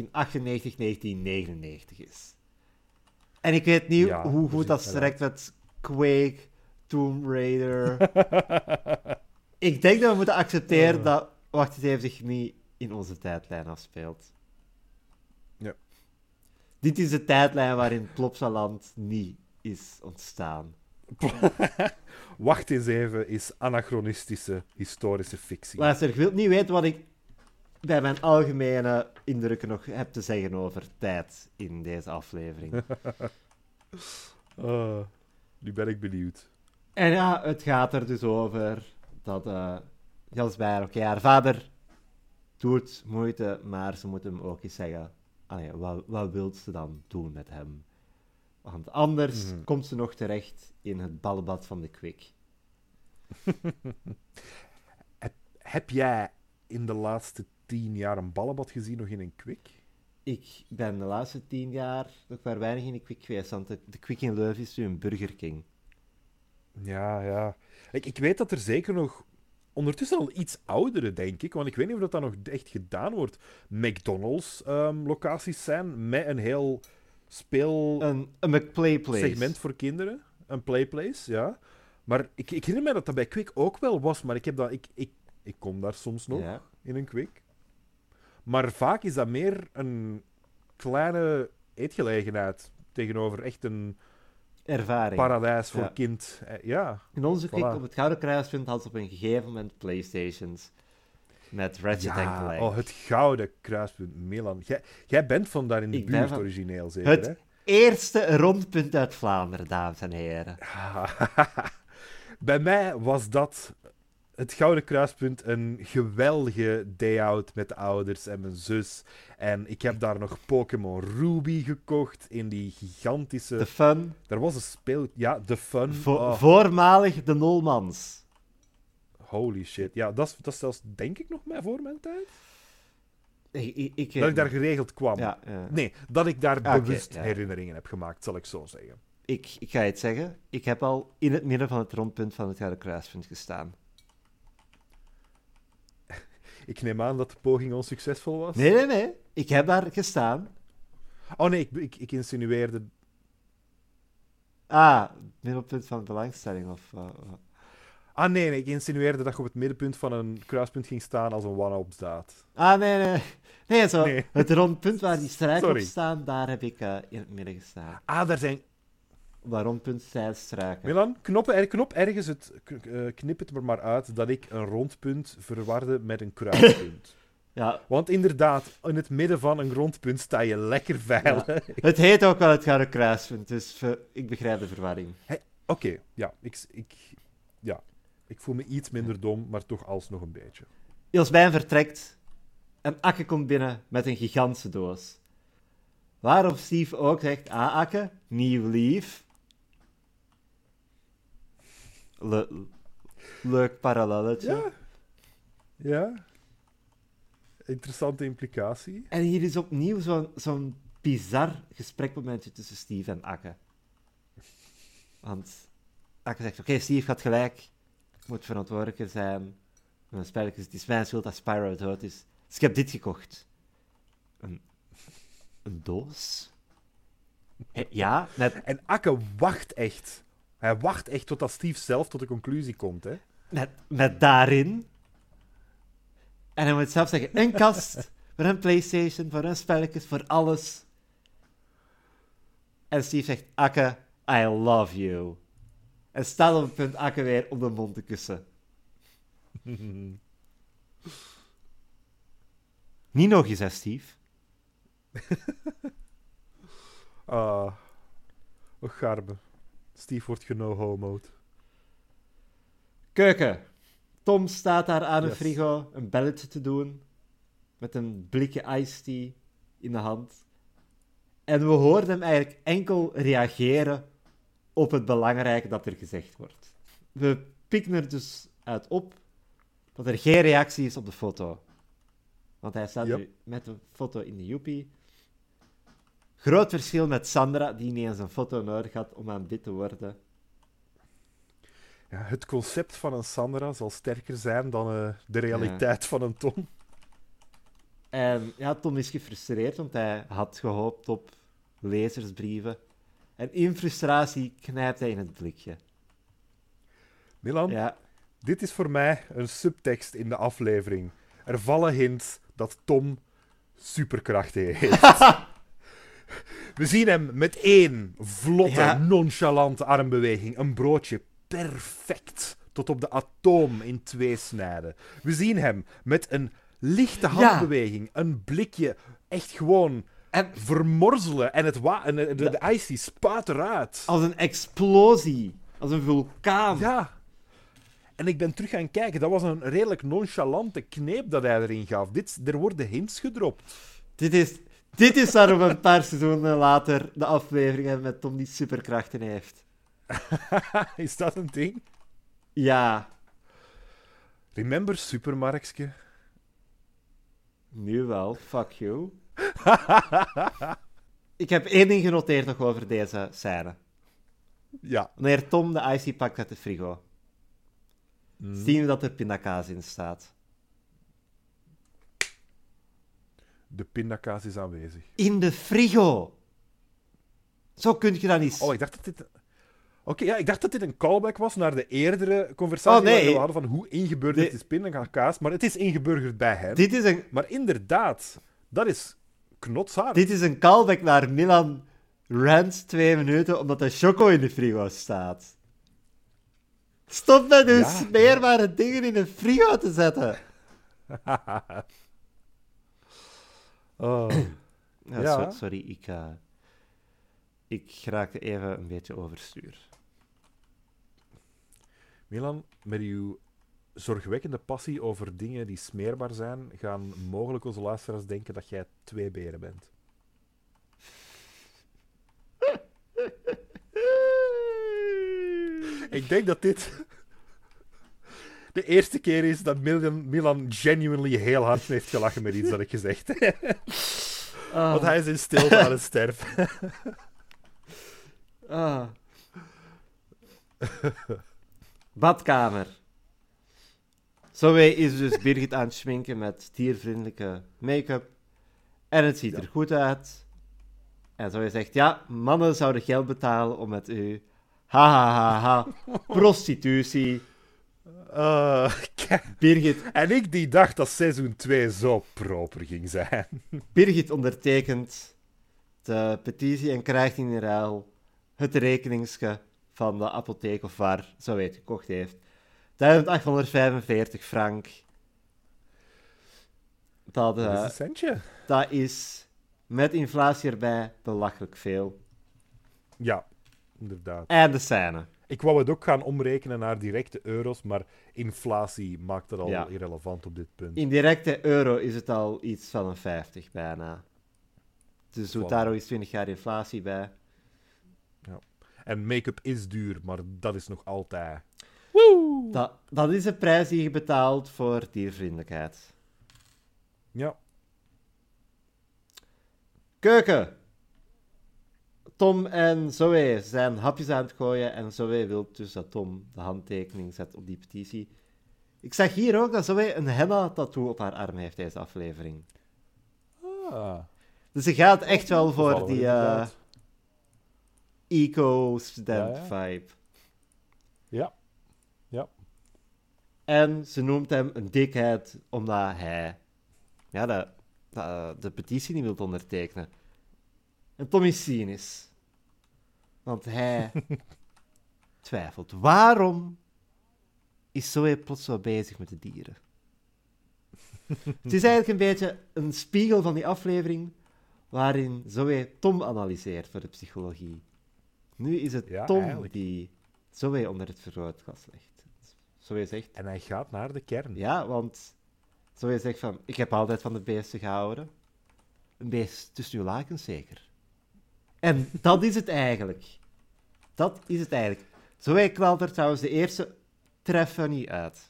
[SPEAKER 1] is. En ik weet niet
[SPEAKER 2] Ja,
[SPEAKER 1] hoe goed
[SPEAKER 2] precies,
[SPEAKER 1] dat strekt met Quake, Tomb Raider. Ik denk dat we moeten accepteren dat Wacht eens even zich niet in onze tijdlijn afspeelt.
[SPEAKER 2] Ja.
[SPEAKER 1] Dit is de tijdlijn waarin Plopsaland niet is ontstaan.
[SPEAKER 2] Wacht eens even is anachronistische historische fictie.
[SPEAKER 1] Luister, je wilt niet weten wat ik bij mijn algemene indrukken nog heb te zeggen over tijd in deze aflevering.
[SPEAKER 2] Nu ben ik benieuwd.
[SPEAKER 1] En ja, het gaat er dus over dat Jasmijn, oké, haar vader doet moeite, maar ze moet hem ook eens zeggen, allee, wat wil ze dan doen met hem? Want anders komt ze nog terecht in het ballenbad van de Kwik.
[SPEAKER 2] Heb jij in de laatste 10 jaar een ballenbad gezien nog in een Kwik?
[SPEAKER 1] Ik ben de laatste 10 jaar nog maar weinig in de Kwik geweest, want de Kwik in Leuven is nu een Burger King.
[SPEAKER 2] Ja. Ik weet dat er zeker nog ondertussen al iets oudere, denk ik. Want ik weet niet of dat nog echt gedaan wordt. McDonald's-locaties zijn met een heel
[SPEAKER 1] Een McPlay Place.
[SPEAKER 2] segment voor kinderen. Een playplace, ja. Maar ik herinner me dat dat bij Kwik ook wel was. Maar ik kom daar soms nog
[SPEAKER 1] Ja.
[SPEAKER 2] in een Kwik. Maar vaak is dat meer een kleine eetgelegenheid tegenover echt een
[SPEAKER 1] Ervaring.
[SPEAKER 2] paradijs voor
[SPEAKER 1] Ja.
[SPEAKER 2] kind. Ja.
[SPEAKER 1] In onze Kwik
[SPEAKER 2] Voilà.
[SPEAKER 1] op het Gouden Kruispunt had ze op een gegeven moment PlayStations. Met Ratchet Clank.
[SPEAKER 2] Oh, het gouden kruispunt, Milan. Jij bent van daar in de
[SPEAKER 1] Ik ben
[SPEAKER 2] buurt
[SPEAKER 1] van-
[SPEAKER 2] origineel, zeker,
[SPEAKER 1] Het
[SPEAKER 2] hè?
[SPEAKER 1] eerste rondpunt uit Vlaanderen, dames en heren.
[SPEAKER 2] Bij mij was dat het Gouden Kruispunt een geweldige day-out met de ouders en mijn zus. En ik heb daar nog Pokémon Ruby gekocht in die gigantische...
[SPEAKER 1] De fun.
[SPEAKER 2] Er was een speel... Ja, de fun. Oh,
[SPEAKER 1] Voormalig de Nolmans.
[SPEAKER 2] holy shit. Ja, dat is zelfs, denk ik, nog maar voor mijn tijd.
[SPEAKER 1] Ik
[SPEAKER 2] Dat ik daar geregeld kwam.
[SPEAKER 1] Ja,
[SPEAKER 2] Nee, dat ik daar
[SPEAKER 1] Ah, oké,
[SPEAKER 2] bewust
[SPEAKER 1] ja.
[SPEAKER 2] herinneringen heb gemaakt, zal ik zo zeggen.
[SPEAKER 1] ik ga je het zeggen. Ik heb al in het midden van het rondpunt van het Gouden Kruispunt gestaan.
[SPEAKER 2] Ik neem aan dat de poging onsuccesvol was.
[SPEAKER 1] Nee. Ik heb daar gestaan.
[SPEAKER 2] Oh nee, ik insinueerde...
[SPEAKER 1] Ah, middelpunt van belangstelling of...
[SPEAKER 2] Ah nee, ik insinueerde dat je op het middenpunt van een kruispunt ging staan als een one-up-daad.
[SPEAKER 1] Ah, nee. Nee, zo.
[SPEAKER 2] Nee.
[SPEAKER 1] Het rondpunt waar die strijken op
[SPEAKER 2] Sorry.
[SPEAKER 1] staan, daar heb ik in het midden gestaan.
[SPEAKER 2] Ah, daar zijn...
[SPEAKER 1] Waar rondpunt strijken.
[SPEAKER 2] Milan, knop ergens knip het er maar uit dat ik een rondpunt verwarde met een kruispunt.
[SPEAKER 1] Ja,
[SPEAKER 2] Want inderdaad, in het midden van een rondpunt sta je lekker veilig.
[SPEAKER 1] het heet ook wel het Gouden Kruispunt, dus ik begrijp de verwarring.
[SPEAKER 2] Oké, ja, ik voel me iets minder dom, maar toch alsnog een beetje.
[SPEAKER 1] Ilsbijn vertrekt en Akke komt binnen met een gigantische doos. Waarop Steve ook zegt, Akke, nieuw lief. Leuk parallelletje.
[SPEAKER 2] Ja. Ja. Interessante implicatie.
[SPEAKER 1] En hier is opnieuw zo'n bizar gesprekmomentje tussen Steve en Akke. Want Akke zegt, oké, Steve gaat gelijk. Ik moet verantwoordelijker zijn. Mijn spelletjes, het is mijn schuld dat Spyro dood is. Dus ik heb dit gekocht. Een doos? Ja,
[SPEAKER 2] En Akke wacht echt. Hij wacht echt totdat Steve zelf tot de conclusie komt, hè.
[SPEAKER 1] met daarin... En hij moet zelf zeggen, een kast voor een PlayStation, voor een spelletjes, voor alles. En Steve zegt, Akke, I love you. En staat op het punt Akke weer op de mond te kussen. Niet nog eens, hè, Steve?
[SPEAKER 2] Ah. Och, garbe. Steve wordt geno-homo'd.
[SPEAKER 1] Keuken. Tom staat daar aan een
[SPEAKER 2] Yes.
[SPEAKER 1] frigo een belletje te doen. Met een blikje iced tea in de hand. En we hoorden hem eigenlijk enkel reageren op het belangrijke dat er gezegd wordt. We pikken er dus uit op dat er geen reactie is op de foto. Want hij staat
[SPEAKER 2] Yep.
[SPEAKER 1] nu met een foto in de joepie. Groot verschil met Sandra, die niet eens een foto nodig had om aanbid te worden.
[SPEAKER 2] Ja, het concept van een Sandra zal sterker zijn dan de realiteit van een Tom.
[SPEAKER 1] En ja, Tom is gefrustreerd, want hij had gehoopt op lezersbrieven. En in frustratie knijpt hij in het blikje.
[SPEAKER 2] Milan,
[SPEAKER 1] Ja,
[SPEAKER 2] dit is voor mij een subtekst in de aflevering. Er vallen hints dat Tom superkrachten heeft. We zien hem met één vlotte,
[SPEAKER 1] Ja.
[SPEAKER 2] nonchalante armbeweging een broodje perfect tot op de atoom in twee snijden. We zien hem met een lichte handbeweging een blikje echt gewoon
[SPEAKER 1] en
[SPEAKER 2] vermorzelen en de ijs spuit eruit.
[SPEAKER 1] als een explosie. Als een vulkaan.
[SPEAKER 2] Ja. En ik ben terug gaan kijken. Dat was een redelijk nonchalante kneep dat hij erin gaf. Er worden hints gedropt.
[SPEAKER 1] Dit is waarom een paar seizoenen later de afleveringen met Tom die superkrachten heeft.
[SPEAKER 2] Is dat een ding?
[SPEAKER 1] Ja,
[SPEAKER 2] Remember Supermarktske?
[SPEAKER 1] nu wel. Fuck you. Ik heb één ding genoteerd nog over deze scène.
[SPEAKER 2] Ja.
[SPEAKER 1] Wanneer Tom de icy pakt uit de frigo. zien we dat er pindakaas in staat.
[SPEAKER 2] De pindakaas is aanwezig.
[SPEAKER 1] In de frigo! Zo kun je dat niet...
[SPEAKER 2] Oh, ik dacht dat dit... Oké, ja, ik dacht dat dit een callback was naar de eerdere conversatie
[SPEAKER 1] Oh, nee.
[SPEAKER 2] waar we hadden van hoe ingeburgerd is pindakaas, maar het is ingeburgerd bij hen.
[SPEAKER 1] Dit is een...
[SPEAKER 2] Maar inderdaad, dat is knotshard.
[SPEAKER 1] Dit is een callback naar Milan rants 2 minuten omdat de choco in de frigo staat. Stop met uw smeerbare dingen in de frigo te zetten.
[SPEAKER 2] Oh.
[SPEAKER 1] Ja. Sorry, ik raakte even een beetje overstuur.
[SPEAKER 2] Milan, met uw zorgwekkende passie over dingen die smeerbaar zijn, gaan mogelijk onze luisteraars denken dat jij 2 beren bent. Ik denk dat dit de eerste keer is dat Milan genuinely heel hard heeft gelachen met iets dat ik gezegd heb. Want hij is in stilte aan het sterven.
[SPEAKER 1] Badkamer. Zoe is dus Birgit aan het schminken met diervriendelijke make-up. En het ziet er goed uit. En Zoe zegt, ja, mannen zouden geld betalen om met u... Ha. Prostitutie. Birgit...
[SPEAKER 2] En ik die dacht dat seizoen 2 zo proper ging zijn.
[SPEAKER 1] Birgit ondertekent de petitie en krijgt in ruil het rekeningske van de apotheek of waar Zoe het gekocht heeft. 1845 frank.
[SPEAKER 2] Dat is een centje.
[SPEAKER 1] Dat is met inflatie erbij belachelijk veel.
[SPEAKER 2] Ja, inderdaad.
[SPEAKER 1] En de scène.
[SPEAKER 2] Ik wou het ook gaan omrekenen naar directe euro's, maar inflatie maakt het al
[SPEAKER 1] Ja.
[SPEAKER 2] irrelevant op dit punt.
[SPEAKER 1] In directe euro is het al iets van een 50 bijna. Dus doet daar ook eens 20 jaar inflatie bij.
[SPEAKER 2] Ja. En make-up is duur, maar dat is nog altijd...
[SPEAKER 1] Dat is de prijs die je betaalt voor diervriendelijkheid.
[SPEAKER 2] Ja.
[SPEAKER 1] Keuken. Tom en Zoe zijn hapjes aan het gooien en Zoe wil dus dat Tom de handtekening zet op die petitie. Ik zag hier ook dat Zoe een henna-tattoo op haar arm heeft deze aflevering. Dus ze gaat echt wel voor die eco-student-vibe.
[SPEAKER 2] Ja.
[SPEAKER 1] En ze noemt hem een dikheid omdat hij de petitie niet wil ondertekenen. En Tom is cynisch. Want hij twijfelt. Waarom is Zoe plots zo bezig met de dieren? Het is eigenlijk een beetje een spiegel van die aflevering waarin Zoe Tom analyseert voor de psychologie. Nu is het
[SPEAKER 2] Ja,
[SPEAKER 1] Tom
[SPEAKER 2] eigenlijk.
[SPEAKER 1] die Zoe onder het vergrootglas legt. Zoe zegt...
[SPEAKER 2] En hij gaat naar de kern.
[SPEAKER 1] Ja, want Zoe zegt van... Ik heb altijd van de beesten gehouden. Een beest tussen uw lakens zeker. En dat is het eigenlijk. Dat is het eigenlijk. Zoe knalt er trouwens de eerste treffen niet uit.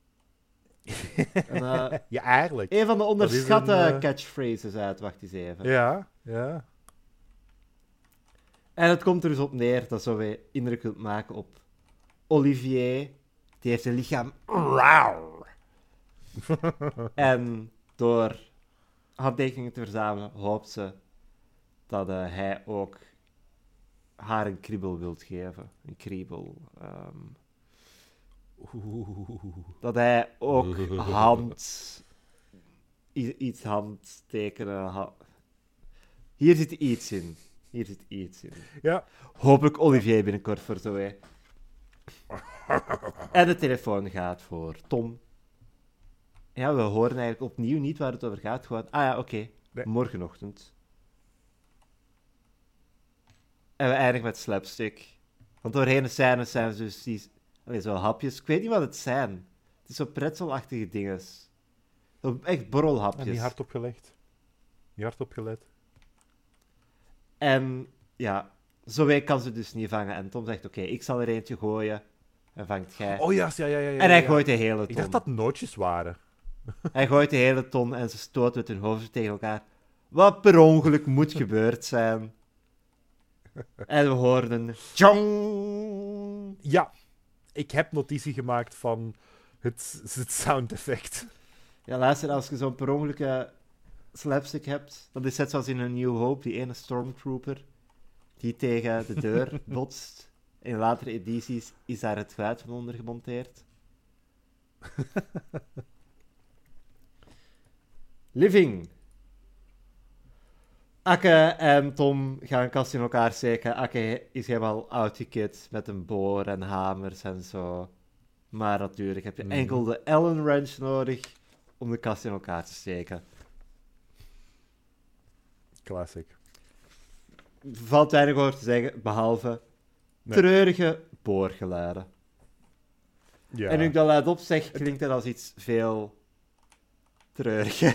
[SPEAKER 1] En,
[SPEAKER 2] Ja, eigenlijk.
[SPEAKER 1] een van de onderschatte
[SPEAKER 2] een,
[SPEAKER 1] catchphrases uit. Wacht eens even.
[SPEAKER 2] Ja.
[SPEAKER 1] En het komt er dus op neer dat Zoe indruk wilt maken op Olivier. Die heeft een lichaam... En door handtekeningen te verzamelen, hoopt ze dat hij ook haar een kriebel wilt geven. Een kriebel. Dat hij ook iets handtekenen... Hier zit iets in.
[SPEAKER 2] Ja.
[SPEAKER 1] Hopelijk Olivier binnenkort voor Zoe. En de telefoon gaat voor Tom. Ja, we horen eigenlijk opnieuw niet waar het over gaat. Gewoon, oké.
[SPEAKER 2] Nee.
[SPEAKER 1] Morgenochtend. En we eindigen met slapstick. Want doorheen de scènes zijn ze dus zo hapjes. Ik weet niet wat het zijn. Het is zo pretzelachtige dingen. Zo echt borrelhapjes.
[SPEAKER 2] En niet hard opgelegd. Niet hard opgelet.
[SPEAKER 1] En ja, Zoe kan ze dus niet vangen. En Tom zegt, oké, ik zal er eentje gooien. En vangt jij.
[SPEAKER 2] Oh ja.
[SPEAKER 1] En hij gooit de hele ton.
[SPEAKER 2] Ik dacht dat nootjes waren.
[SPEAKER 1] Hij gooit de hele ton en ze stoten met hun hoofd tegen elkaar. Wat per ongeluk moet gebeurd zijn. En we hoorden... Tjong!
[SPEAKER 2] Ja. Ik heb notitie gemaakt van Het sound effect.
[SPEAKER 1] Ja, luister, als je zo'n per ongeluk slapstick hebt, dat is net zoals in een New Hope, die ene stormtrooper die tegen de deur botst. In latere edities is daar het geluid van onder gemonteerd. Living. Akke en Tom gaan een kast in elkaar steken. Akke is helemaal outgekit met een boor en hamers en zo. Maar natuurlijk heb je enkel de Allen wrench nodig om de kast in elkaar te steken.
[SPEAKER 2] Classic.
[SPEAKER 1] Valt weinig over te zeggen, behalve treurige boorgeluiden.
[SPEAKER 2] Ja.
[SPEAKER 1] En nu ik dat luidop zeg, klinkt het als iets veel treuriger.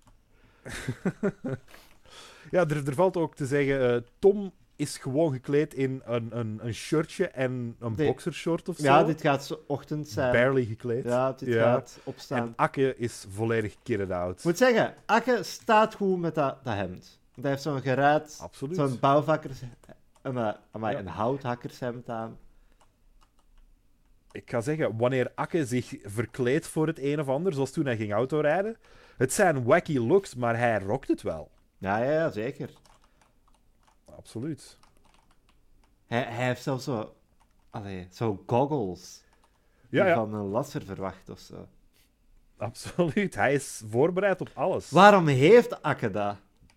[SPEAKER 2] Ja, er valt ook te zeggen, Tom is gewoon gekleed in een shirtje en een boxershort of zo.
[SPEAKER 1] Ja, dit gaat zo ochtend zijn.
[SPEAKER 2] Barely gekleed.
[SPEAKER 1] Ja, dit gaat opstaan.
[SPEAKER 2] En Akke is volledig kitted out.
[SPEAKER 1] Ik moet zeggen, Akke staat goed met dat hemd. Want hij heeft zo'n geruit,
[SPEAKER 2] Absoluut.
[SPEAKER 1] zo'n bouwvakkers... een houthakkershemd aan.
[SPEAKER 2] Ik ga zeggen, wanneer Akke zich verkleedt voor het een of ander, zoals toen hij ging autorijden, het zijn wacky looks, maar hij rockt het wel.
[SPEAKER 1] Ja, zeker.
[SPEAKER 2] Absoluut.
[SPEAKER 1] Hij heeft zelfs zo goggles. Die
[SPEAKER 2] Ja.
[SPEAKER 1] van een lasser verwacht of zo.
[SPEAKER 2] Absoluut. Hij is voorbereid op alles.
[SPEAKER 1] Waarom heeft Akke dat?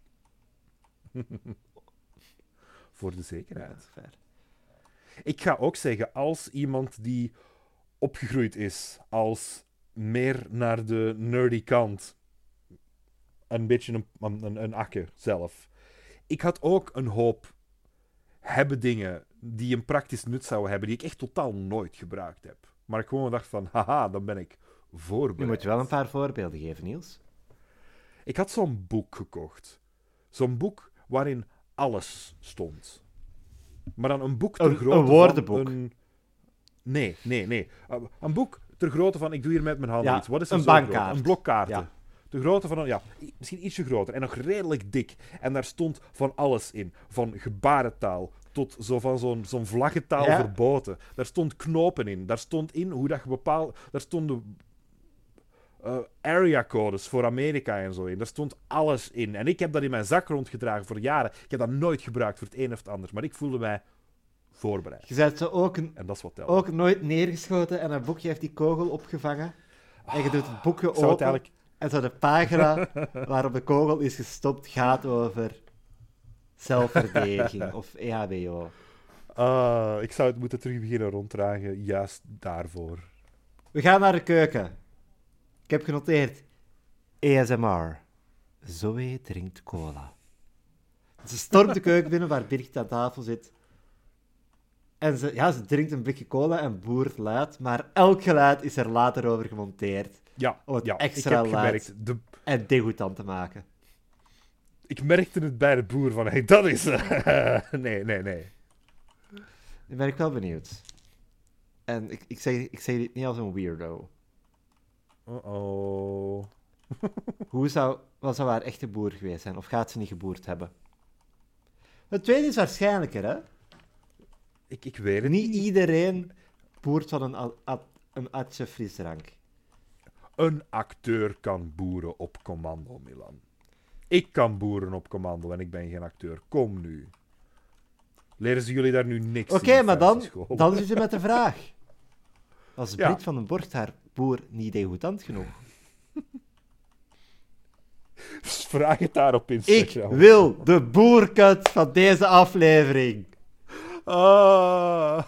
[SPEAKER 2] Voor de zekerheid.
[SPEAKER 1] Fair.
[SPEAKER 2] Ik ga ook zeggen, als iemand die opgegroeid is als meer naar de nerdy kant, een beetje een Akke zelf. Ik had ook een hoop dingen die een praktisch nut zouden hebben, die ik echt totaal nooit gebruikt heb. Maar ik gewoon dacht van, haha, dan ben ik voorbereid.
[SPEAKER 1] Je moet wel een paar voorbeelden geven, Niels.
[SPEAKER 2] Ik had zo'n boek gekocht. Zo'n boek waarin alles stond. Maar dan een boek ter grootte
[SPEAKER 1] een woordenboek.
[SPEAKER 2] van Nee. Een boek ter grootte van, ik doe hier met mijn handen
[SPEAKER 1] Ja,
[SPEAKER 2] iets. Wat is er
[SPEAKER 1] een
[SPEAKER 2] zo groot?
[SPEAKER 1] bankkaart.
[SPEAKER 2] Een blokkaarten.
[SPEAKER 1] Ja.
[SPEAKER 2] De grootte van misschien ietsje groter. En nog redelijk dik. En daar stond van alles in. Van gebarentaal tot zo'n vlaggentaal
[SPEAKER 1] Ja.
[SPEAKER 2] voor boten. Daar stond knopen in. Daar stond in hoe dat je bepaalt... Daar stonden area-codes voor Amerika en zo in. Daar stond alles in. En ik heb dat in mijn zak rondgedragen voor jaren. Ik heb dat nooit gebruikt voor het een of het ander. Maar ik voelde mij voorbereid.
[SPEAKER 1] Je bent zo
[SPEAKER 2] En dat is wat telt.
[SPEAKER 1] ook nooit neergeschoten en een boekje heeft die kogel opgevangen. En je doet het boekje
[SPEAKER 2] Ik zou het
[SPEAKER 1] open.
[SPEAKER 2] eigenlijk...
[SPEAKER 1] En zo de pagina waarop de kogel is gestopt gaat over zelfverdediging of E EHBO.
[SPEAKER 2] Ik zou het moeten terug beginnen ronddragen, juist daarvoor.
[SPEAKER 1] We gaan naar de keuken. Ik heb genoteerd. ASMR. Zoe drinkt cola. Ze stormt de keuken binnen waar Birgit aan tafel zit. En ze drinkt een blikje cola en boert luid, maar elk geluid is er later over gemonteerd.
[SPEAKER 2] Ja,
[SPEAKER 1] Om het
[SPEAKER 2] ik
[SPEAKER 1] extra
[SPEAKER 2] heb
[SPEAKER 1] luid
[SPEAKER 2] gemerkt.
[SPEAKER 1] en degoutant te maken.
[SPEAKER 2] Ik merkte het bij de boer van, hey, dat is... nee.
[SPEAKER 1] Nu ben ik wel benieuwd. En ik zeg dit niet als een weirdo.
[SPEAKER 2] Uh-oh.
[SPEAKER 1] Wat zou haar echte boer geweest zijn? Of gaat ze niet geboerd hebben? Het tweede is waarschijnlijker, hè?
[SPEAKER 2] Ik weet het
[SPEAKER 1] Niet iedereen boert van een atje frisdrank.
[SPEAKER 2] Een acteur kan boeren op commando, Milan. Ik kan boeren op commando en ik ben geen acteur. Kom nu. Leren ze jullie daar nu niks
[SPEAKER 1] Oké,
[SPEAKER 2] in,
[SPEAKER 1] maar
[SPEAKER 2] Franse school?
[SPEAKER 1] dan is het met de vraag. Was
[SPEAKER 2] Ja.
[SPEAKER 1] Brit van den Borgt haar boer niet degoutant genoeg?
[SPEAKER 2] Vraag het daar op
[SPEAKER 1] Ik
[SPEAKER 2] Instagram.
[SPEAKER 1] wil de boerkut van deze aflevering.
[SPEAKER 2] Ah.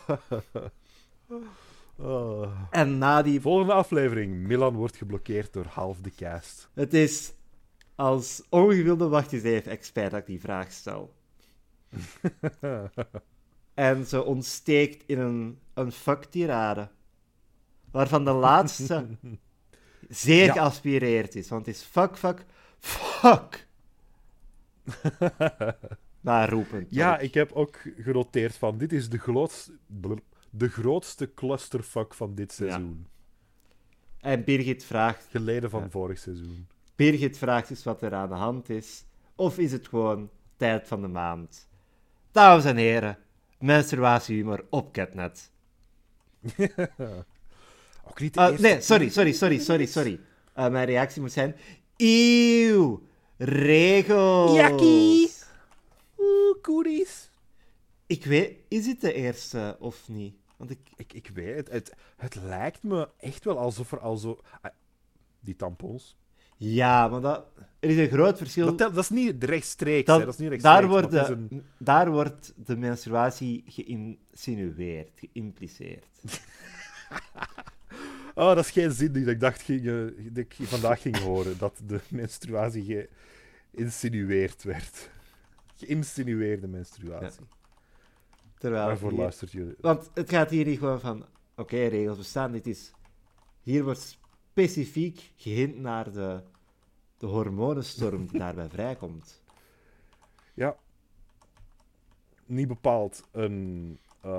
[SPEAKER 2] Ah.
[SPEAKER 1] En na die...
[SPEAKER 2] Volgende aflevering. Milan wordt geblokkeerd door half de cast.
[SPEAKER 1] Het is als ongewilde wacht eens even expert dat ik die vraag stel. En ze ontsteekt in een fuck-tirade. Waarvan de laatste zeer
[SPEAKER 2] Ja.
[SPEAKER 1] geaspireerd is. Want het is fuck. Maar roepend.
[SPEAKER 2] Ja,
[SPEAKER 1] ook.
[SPEAKER 2] ik heb ook genoteerd van dit is de grootste clusterfuck van dit seizoen.
[SPEAKER 1] En Birgit vraagt...
[SPEAKER 2] Geleden van vorig seizoen.
[SPEAKER 1] Birgit vraagt dus wat er aan de hand is. Of is het gewoon tijd van de maand? Dames en heren, menstruatiehumor op Catnet.
[SPEAKER 2] Ook niet de eerste...
[SPEAKER 1] Nee, sorry. Mijn reactie moet zijn... Eeuw, regels.
[SPEAKER 2] Jakkie! Oeh, koeries.
[SPEAKER 1] Ik weet, is het de eerste of niet? Want
[SPEAKER 2] Ik weet het lijkt me echt wel alsof er al zo... die tampons.
[SPEAKER 1] Ja, maar er is een groot verschil.
[SPEAKER 2] Dat is niet rechtstreeks,
[SPEAKER 1] Dat-
[SPEAKER 2] hè. Dat is niet rechtstreeks.
[SPEAKER 1] daar,
[SPEAKER 2] maar het is een...
[SPEAKER 1] daar wordt de menstruatie geïnsinueerd, geïmpliceerd.
[SPEAKER 2] Oh, dat is geen zin die ik dacht dat ik vandaag ging horen. Dat de menstruatie geïnsinueerd werd. Geïnsinueerde menstruatie.
[SPEAKER 1] Terwijl
[SPEAKER 2] Waarvoor
[SPEAKER 1] hier-
[SPEAKER 2] luistert jullie?
[SPEAKER 1] Want het gaat hier niet gewoon van... Oké, regels bestaan. Hier wordt specifiek gehint naar de hormonenstorm die daarbij vrijkomt.
[SPEAKER 2] Ja. Niet bepaald een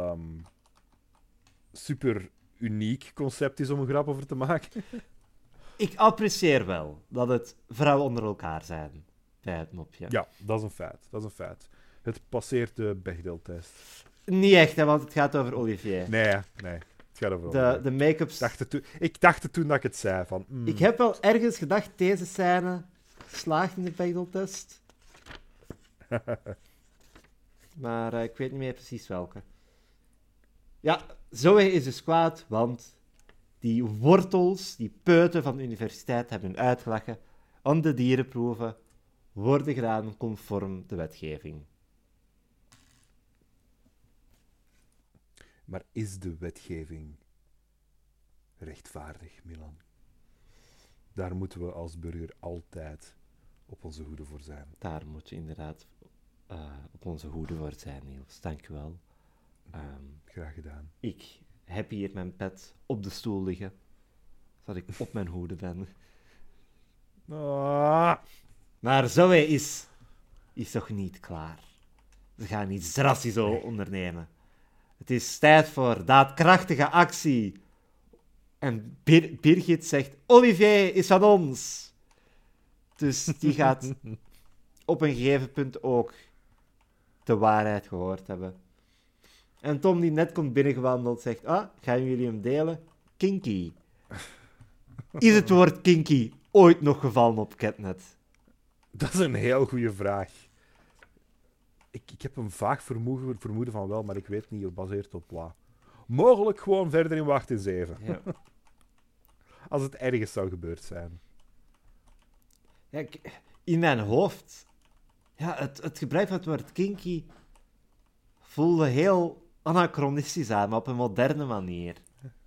[SPEAKER 2] super uniek concept is om een grap over te maken.
[SPEAKER 1] Ik apprecieer wel dat het vrouwen onder elkaar zijn bij het mopje.
[SPEAKER 2] Ja, dat is een feit. Het passeert de Bechdel-test.
[SPEAKER 1] Niet echt, hè, want het gaat over Olivier.
[SPEAKER 2] Nee. Het gaat over...
[SPEAKER 1] De make-ups...
[SPEAKER 2] Ik dacht het toen dat ik het zei. Van,
[SPEAKER 1] Ik heb wel ergens gedacht, deze scène slaagt in de Bechdel-test. Maar ik weet niet meer precies welke. Ja, Zoe is dus kwaad, want die wortels, die peuten van de universiteit hebben hun uitgelachen. En de dierenproeven worden gedaan conform de wetgeving.
[SPEAKER 2] Maar is de wetgeving rechtvaardig, Milan? Daar moeten we als burger altijd op onze hoede voor zijn.
[SPEAKER 1] Daar moet je inderdaad op onze hoede voor zijn, Niels. Dank u wel.
[SPEAKER 2] Graag gedaan.
[SPEAKER 1] Ik heb hier mijn pet op de stoel liggen, zodat ik op mijn hoede ben.
[SPEAKER 2] Ah.
[SPEAKER 1] Maar Zoe is nog niet klaar. Ze gaan iets drastisch ondernemen. Het is tijd voor daadkrachtige actie. En Birgit zegt, Olivier is van ons. Dus die gaat op een gegeven punt ook de waarheid gehoord hebben. En Tom, die net komt binnengewandeld, zegt, gaan jullie hem delen? Kinky. Is het woord kinky ooit nog gevallen op Catnet?
[SPEAKER 2] Dat is een heel goede vraag. Ik heb een vaag vermoeden van wel, maar ik weet niet, gebaseerd op wat. Mogelijk gewoon verder in Wacht in 7.
[SPEAKER 1] Ja.
[SPEAKER 2] Als het ergens zou gebeurd zijn.
[SPEAKER 1] Ja, in mijn hoofd... Ja, het gebruik van het woord kinky voelde heel anachronistisch aan, maar op een moderne manier.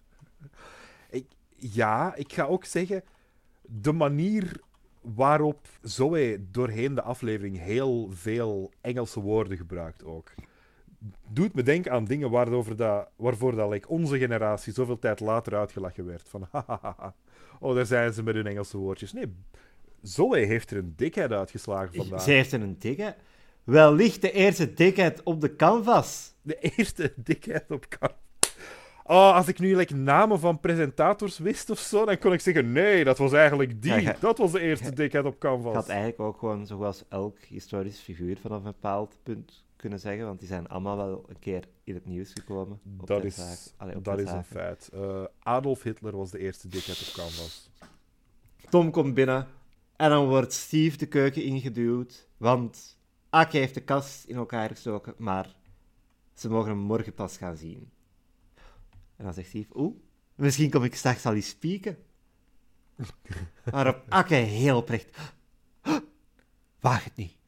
[SPEAKER 2] Ik ga ook zeggen, de manier waarop Zoe doorheen de aflevering heel veel Engelse woorden gebruikt ook, doet me denken aan dingen waarvoor dat, onze generatie zoveel tijd later uitgelachen werd. Van, oh, daar zijn ze met hun Engelse woordjes. Nee, Zoe heeft er een dikheid uitgeslagen vandaag.
[SPEAKER 1] Ze heeft een dikheid. Wellicht de eerste dikheid op de canvas.
[SPEAKER 2] De eerste dikheid op kan. Oh, als ik nu namen van presentators wist of zo, dan kon ik zeggen, nee, dat was eigenlijk die.
[SPEAKER 1] Ja,
[SPEAKER 2] dat was de eerste dikheid op
[SPEAKER 1] Ik
[SPEAKER 2] canvas.
[SPEAKER 1] had eigenlijk ook gewoon, zoals elk historisch figuur vanaf een bepaald punt kunnen zeggen, want die zijn allemaal wel een keer in het nieuws gekomen.
[SPEAKER 2] Dat is een feit. Adolf Hitler was de eerste dikheid op canvas.
[SPEAKER 1] Tom komt binnen en dan wordt Steve de keuken ingeduwd, want Akke heeft de kast in elkaar gestoken, maar ze mogen hem morgen pas gaan zien. En dan zegt Steve, misschien kom ik straks al eens spieken. Waarop Akke heel oprecht, waag het niet.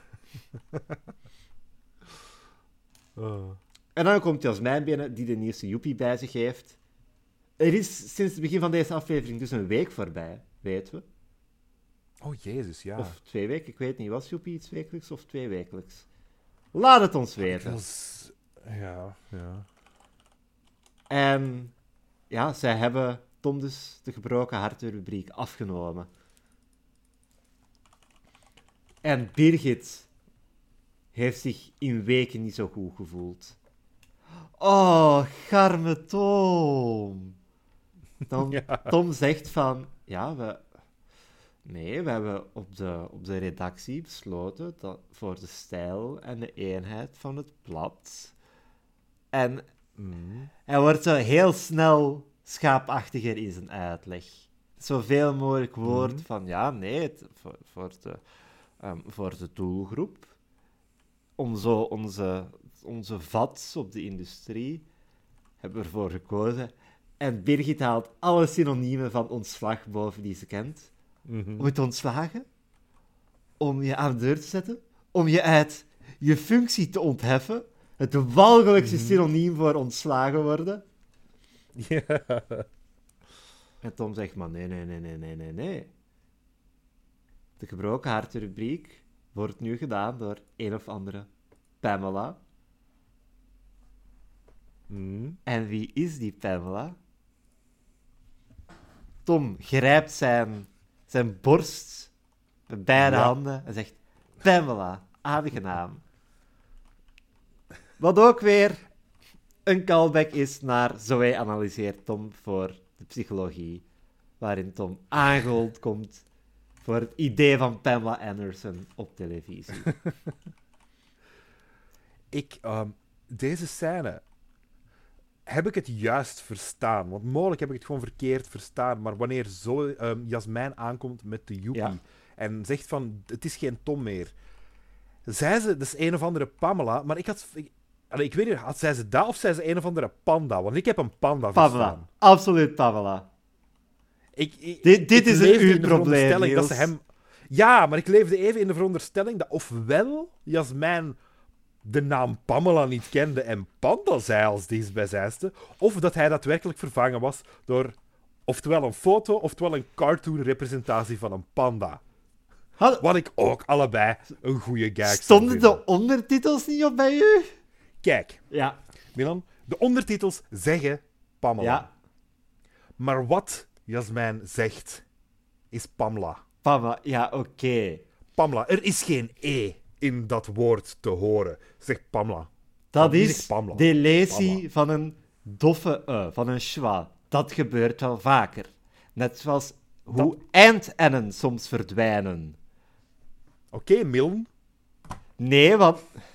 [SPEAKER 1] En dan komt Jasmijn binnen, die de nieuwste joepie bij zich heeft. Er is sinds het begin van deze aflevering dus een week voorbij, weten we.
[SPEAKER 2] Oh, jezus, ja.
[SPEAKER 1] Of 2 weken, ik weet niet. Was joepie iets wekelijks of 2 wekelijks? Laat het ons weten.
[SPEAKER 2] Ja.
[SPEAKER 1] En ja, zij hebben Tom dus de gebroken hartenrubriek afgenomen. En Birgit heeft zich in weken niet zo goed gevoeld. Oh, garme Tom. Tom zegt van, ja, we hebben op de redactie besloten dat voor de stijl en de eenheid van het blad. En hij wordt zo heel snel schaapachtiger in zijn uitleg. Zoveel mogelijk woord van, ja, nee, voor de doelgroep. Om zo onze vats op de industrie hebben we ervoor gekozen. En Birgit haalt alle synoniemen van ontslag boven die ze kent. Om het te ontslagen, om je aan de deur te zetten, om je uit je functie te ontheffen. Het walgelijkste synoniem voor ontslagen worden.
[SPEAKER 2] Ja.
[SPEAKER 1] En Tom zegt, maar nee. De gebroken hartrubriek wordt nu gedaan door een of andere Pamela. En wie is die Pamela? Tom grijpt zijn borst met beide handen en zegt, Pamela, aangenaam. Wat ook weer een callback is naar Zoe analyseert Tom voor de psychologie, waarin Tom aangehold komt voor het idee van Pamela Anderson op televisie.
[SPEAKER 2] Deze scène... Heb ik het juist verstaan? Want mogelijk heb ik het gewoon verkeerd verstaan, maar wanneer zo Jasmijn aankomt met de joepie en zegt van, het is geen Tom meer, zei ze, dat is een of andere Pamela, maar ik weet niet, zei ze dat of zei ze een of andere panda? Want ik heb een panda verstaan.
[SPEAKER 1] Pamela, absoluut Pamela. Dit is uw probleem, Niels.
[SPEAKER 2] Dat ze hem... Ja, maar ik leefde even in de veronderstelling dat ofwel Jasmijn de naam Pamela niet kende en panda zei als dichtstbijzijnde, of dat hij daadwerkelijk vervangen was door oftewel een foto, oftewel een cartoon-representatie van een panda. Wat ik ook allebei een goede gag zou
[SPEAKER 1] Stonden
[SPEAKER 2] vinden.
[SPEAKER 1] de ondertitels niet op bij u?
[SPEAKER 2] Kijk,
[SPEAKER 1] Ja.
[SPEAKER 2] Milan, de ondertitels zeggen Pamela.
[SPEAKER 1] Ja.
[SPEAKER 2] Maar wat Jasmijn zegt, is Pamela.
[SPEAKER 1] Pamela, ja, oké.
[SPEAKER 2] Pamela, er is geen E in dat woord te horen, zegt Pamela.
[SPEAKER 1] Dat
[SPEAKER 2] Wie
[SPEAKER 1] is
[SPEAKER 2] zegt Pamela?
[SPEAKER 1] de lesie van een doffe van een schwa. Dat gebeurt wel vaker. Net zoals hoe eindennen soms verdwijnen.
[SPEAKER 2] Oké, Miln.
[SPEAKER 1] Nee, want...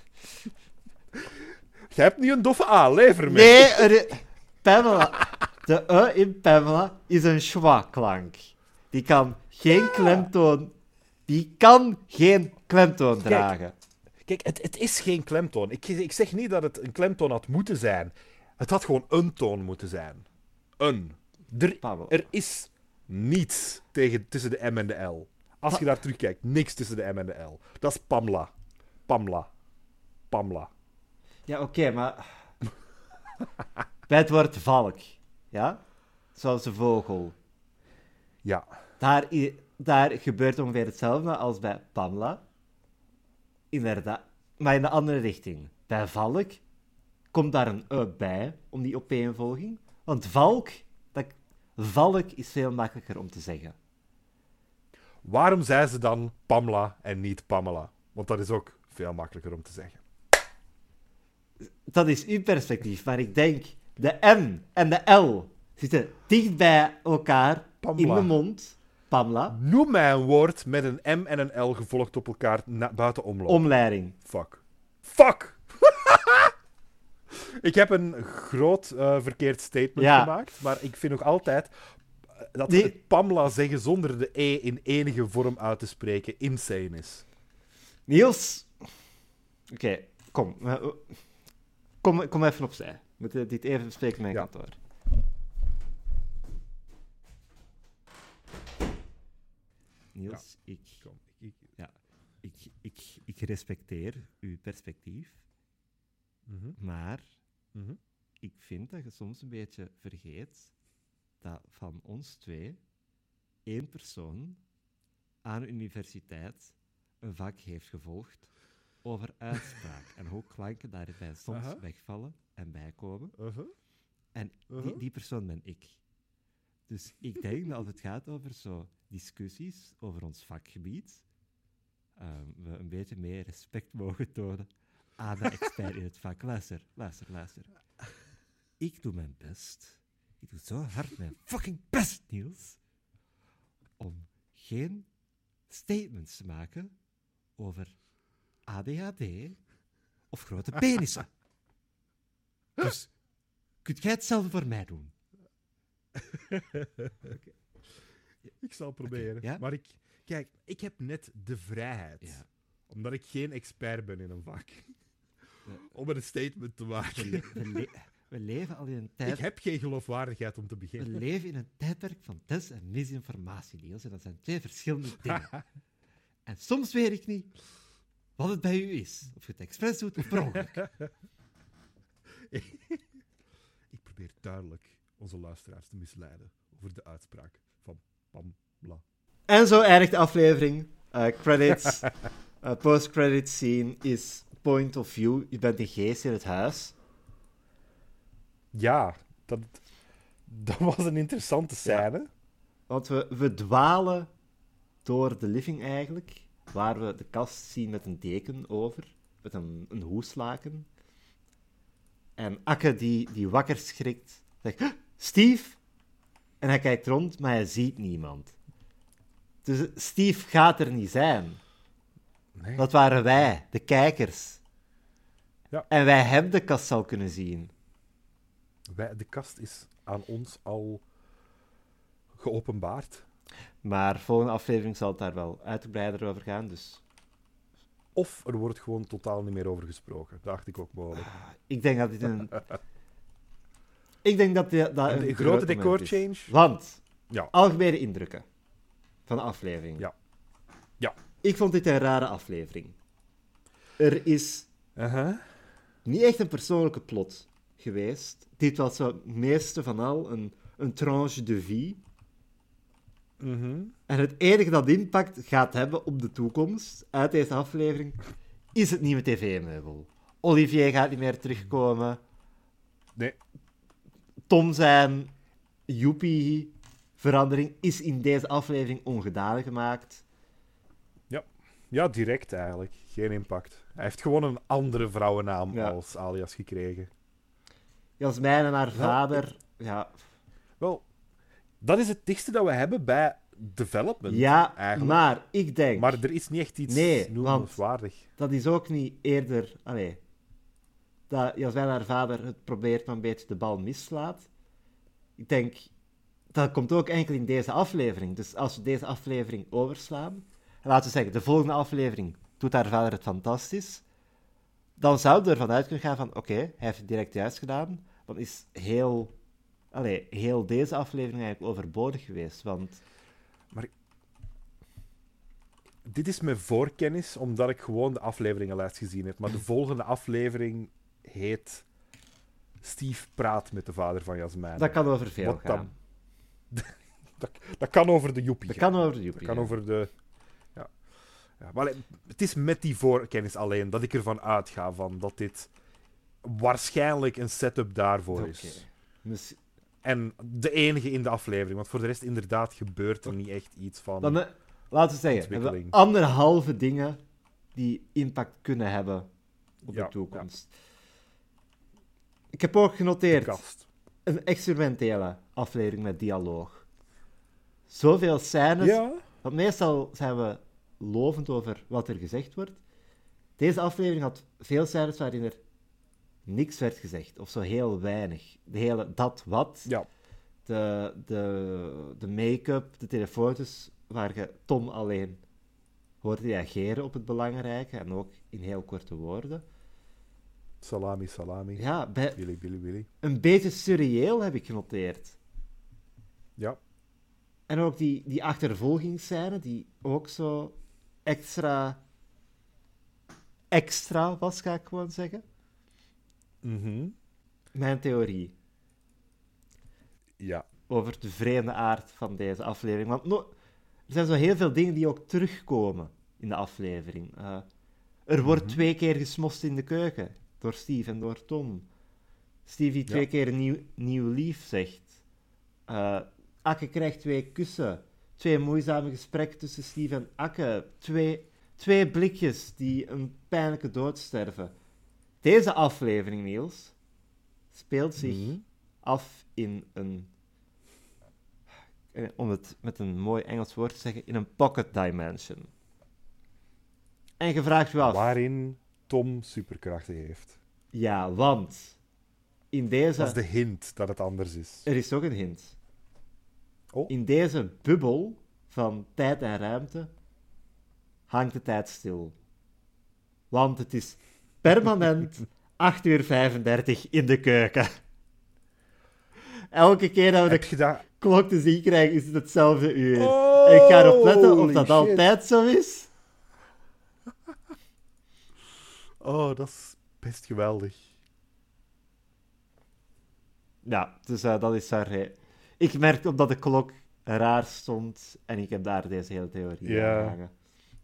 [SPEAKER 2] Jij hebt nu een doffe A, lever me.
[SPEAKER 1] Nee, Pamela. De in Pamela is een schwa-klank. Die kan geen klemtoon... Die kan geen klemtoon dragen.
[SPEAKER 2] Kijk, het is geen klemtoon. Ik zeg niet dat het een klemtoon had moeten zijn. Het had gewoon een toon moeten zijn. Er is niets tussen de M en de L. Als je daar terugkijkt, niks tussen de M en de L. Dat is Pamela. Pamela.
[SPEAKER 1] Ja, oké, maar... Bij het woord valk, ja? Zoals de vogel.
[SPEAKER 2] Ja.
[SPEAKER 1] Daar gebeurt ongeveer hetzelfde als bij Pamela. Inderdaad. Maar in de andere richting. Bij valk komt daar een bij, om die opeenvolging. Want valk is veel makkelijker om te zeggen.
[SPEAKER 2] Waarom zei ze dan Pamela en niet Pamela? Want dat is ook veel makkelijker om te zeggen.
[SPEAKER 1] Dat is uw perspectief, maar ik denk... De M en de L zitten dicht bij elkaar
[SPEAKER 2] Pamela.
[SPEAKER 1] in de mond. Pamela.
[SPEAKER 2] Noem mij een woord met een M en een L gevolgd op elkaar buiten omloop.
[SPEAKER 1] Omleiding.
[SPEAKER 2] Fuck! Ik heb een groot verkeerd statement gemaakt, maar ik vind nog altijd dat het Pamela zeggen zonder de E in enige vorm uit te spreken insane is.
[SPEAKER 1] Niels. Oké, kom even opzij. We moeten dit even bespreken met mijn kantoor. Niels, ik respecteer uw perspectief, maar ik vind dat je soms een beetje vergeet dat van ons twee één persoon aan de universiteit een vak heeft gevolgd over uitspraak en hoe klanken daarbij soms wegvallen en bijkomen. En die persoon ben ik. Dus ik denk dat als het gaat over zo discussies over ons vakgebied, we een beetje meer respect mogen tonen aan de expert in het vak. Luister. Ik doe mijn best. Ik doe zo hard mijn fucking best, Niels, om geen statements te maken over ADHD of grote penissen. Dus, kunt jij hetzelfde voor mij doen?
[SPEAKER 2] Ik zal proberen.
[SPEAKER 1] Oké, ja?
[SPEAKER 2] Maar kijk, ik heb net de vrijheid.
[SPEAKER 1] Ja.
[SPEAKER 2] Omdat ik geen expert ben in een vak.
[SPEAKER 1] Ja.
[SPEAKER 2] Om er een statement te maken.
[SPEAKER 1] We leven al in een
[SPEAKER 2] Ik
[SPEAKER 1] tijd...
[SPEAKER 2] heb geen geloofwaardigheid om te
[SPEAKER 1] We
[SPEAKER 2] beginnen.
[SPEAKER 1] leven in een tijdperk van des- en misinformatie, Niels. En dat zijn twee verschillende dingen. En soms weet ik niet wat het bij u is. Of je het expres doet of per ongeluk.
[SPEAKER 2] Ik probeer duidelijk onze luisteraars te misleiden over de uitspraak van Pamela.
[SPEAKER 1] En zo eindigt de aflevering. Credits. Post-credit scene is point of view. Je bent een geest in het huis.
[SPEAKER 2] Ja, dat was een interessante scène.
[SPEAKER 1] Want we dwalen door de living eigenlijk. Waar we de kast zien met een deken over. Met een hoeslaken. En Akke die wakker schrikt. Zegt, "Huh, Steve!" En hij kijkt rond, maar hij ziet niemand. Dus Steve gaat er niet zijn.
[SPEAKER 2] Nee.
[SPEAKER 1] Dat waren wij, de kijkers.
[SPEAKER 2] Ja.
[SPEAKER 1] En wij hebben de kast al kunnen zien.
[SPEAKER 2] De kast is aan ons al geopenbaard.
[SPEAKER 1] Maar volgende aflevering zal het daar wel uitgebreider over gaan. Dus
[SPEAKER 2] Of er wordt gewoon totaal niet meer over gesproken. Dat dacht ik ook mogelijk.
[SPEAKER 1] ik denk dat dit een... Ik denk dat dat
[SPEAKER 2] En
[SPEAKER 1] een
[SPEAKER 2] de
[SPEAKER 1] groot
[SPEAKER 2] grote
[SPEAKER 1] moment is.
[SPEAKER 2] decor-change?
[SPEAKER 1] Want,
[SPEAKER 2] Ja.
[SPEAKER 1] algemene indrukken van de aflevering.
[SPEAKER 2] Ja. Ja.
[SPEAKER 1] Ik vond dit een rare aflevering. Er is niet echt een persoonlijke plot geweest. Dit was zo het meeste van al een tranche de vie.
[SPEAKER 2] Mhm.
[SPEAKER 1] En het enige dat impact gaat hebben op de toekomst uit deze aflevering is het nieuwe tv-meubel. Olivier gaat niet meer terugkomen.
[SPEAKER 2] Nee.
[SPEAKER 1] Tom zijn joepie-verandering is in deze aflevering ongedaan gemaakt.
[SPEAKER 2] Ja, direct eigenlijk. Geen impact. Hij heeft gewoon een andere vrouwennaam
[SPEAKER 1] Ja.
[SPEAKER 2] als alias gekregen.
[SPEAKER 1] Jasmijn en haar vader... Ja,
[SPEAKER 2] Wel, dat is het dichtste dat we hebben bij development,
[SPEAKER 1] ja,
[SPEAKER 2] eigenlijk.
[SPEAKER 1] maar ik denk...
[SPEAKER 2] Maar er is niet echt iets
[SPEAKER 1] Nee,
[SPEAKER 2] noemenswaardig.
[SPEAKER 1] Dat is ook niet eerder... Allee, dat Jasmijn en haar vader het probeert maar een beetje de bal mislaat. Ik denk... Dat komt ook enkel in deze aflevering. Dus als we deze aflevering overslaan... En laten we zeggen, de volgende aflevering doet haar vader het fantastisch. Dan zou je ervan uit kunnen gaan van... Oké, hij heeft het direct juist gedaan. Dan is heel deze aflevering eigenlijk overbodig geweest. Want...
[SPEAKER 2] Dit is mijn voorkennis, omdat ik gewoon de afleveringenlijst gezien heb. Maar de volgende aflevering heet... Steve praat met de vader van Jasmijn.
[SPEAKER 1] Dat kan over veel
[SPEAKER 2] Wat dan?
[SPEAKER 1] gaan.
[SPEAKER 2] Dat kan over de joepie.
[SPEAKER 1] Dat kan over de joepie.
[SPEAKER 2] Dat kan
[SPEAKER 1] gaan.
[SPEAKER 2] over de... Ja, maar het is met die voorkennis alleen dat ik ervan uitga van dat dit waarschijnlijk een setup daarvoor is.
[SPEAKER 1] Oké. Dus,
[SPEAKER 2] En de enige in de aflevering, want voor de rest inderdaad gebeurt er niet echt iets van.
[SPEAKER 1] dan, laten we zeggen, we hebben
[SPEAKER 2] Ontwikkeling.
[SPEAKER 1] 1,5 dingen die impact kunnen hebben op
[SPEAKER 2] Ja,
[SPEAKER 1] de toekomst. Ik heb ook
[SPEAKER 2] de
[SPEAKER 1] genoteerd
[SPEAKER 2] kast.
[SPEAKER 1] een experimentele aflevering met dialoog. Zoveel scènes.
[SPEAKER 2] Ja,
[SPEAKER 1] Want meestal zijn we lovend over wat er gezegd wordt. Deze aflevering had veel scènes waarin er niks werd gezegd. Of zo heel weinig. De hele dat wat.
[SPEAKER 2] ja.
[SPEAKER 1] De make-up, de telefoons, waar je Tom alleen hoort reageren op het belangrijke. En ook in heel korte woorden.
[SPEAKER 2] Salami, salami.
[SPEAKER 1] Ja, bij
[SPEAKER 2] Billy, Billy, Billy.
[SPEAKER 1] een beetje surreëel heb ik genoteerd.
[SPEAKER 2] Ja.
[SPEAKER 1] En ook die achtervolgingsscène, die ook zo extra was, ga ik gewoon zeggen.
[SPEAKER 2] Mhm.
[SPEAKER 1] Mijn theorie
[SPEAKER 2] Ja.
[SPEAKER 1] over de vreemde aard van deze aflevering. Want er zijn zo heel veel dingen die ook terugkomen in de aflevering. Er wordt 2 keer gesmost in de keuken. Door Steve en door Tom. Steve die 2 keer een nieuw lief zegt. Akke krijgt 2 kussen. 2 moeizame gesprekken tussen Steve en Akke. 2 blikjes die een pijnlijke dood sterven. Deze aflevering, Niels, speelt zich
[SPEAKER 2] Mhm.
[SPEAKER 1] af in een... Om het met een mooi Engels woord te zeggen, in een pocket dimension. En je vraagt je af...
[SPEAKER 2] Waarin Tom superkrachten heeft.
[SPEAKER 1] Ja, want... In deze...
[SPEAKER 2] Dat is de hint dat het anders is.
[SPEAKER 1] Er is ook een hint.
[SPEAKER 2] Oh.
[SPEAKER 1] In deze bubbel van tijd en ruimte hangt de tijd stil. Want het is permanent 8:35 in de keuken. Elke keer dat we
[SPEAKER 2] Heb
[SPEAKER 1] de
[SPEAKER 2] je dat...
[SPEAKER 1] klok te zien krijgen, is het hetzelfde uur.
[SPEAKER 2] Oh,
[SPEAKER 1] En ik ga erop letten of
[SPEAKER 2] holy
[SPEAKER 1] dat
[SPEAKER 2] shit.
[SPEAKER 1] altijd zo is.
[SPEAKER 2] Oh, dat is best geweldig.
[SPEAKER 1] Ja, dus dat is daar... Ik merkte op dat de klok raar stond en ik heb daar deze hele theorie
[SPEAKER 2] Ja.
[SPEAKER 1] aan hangen.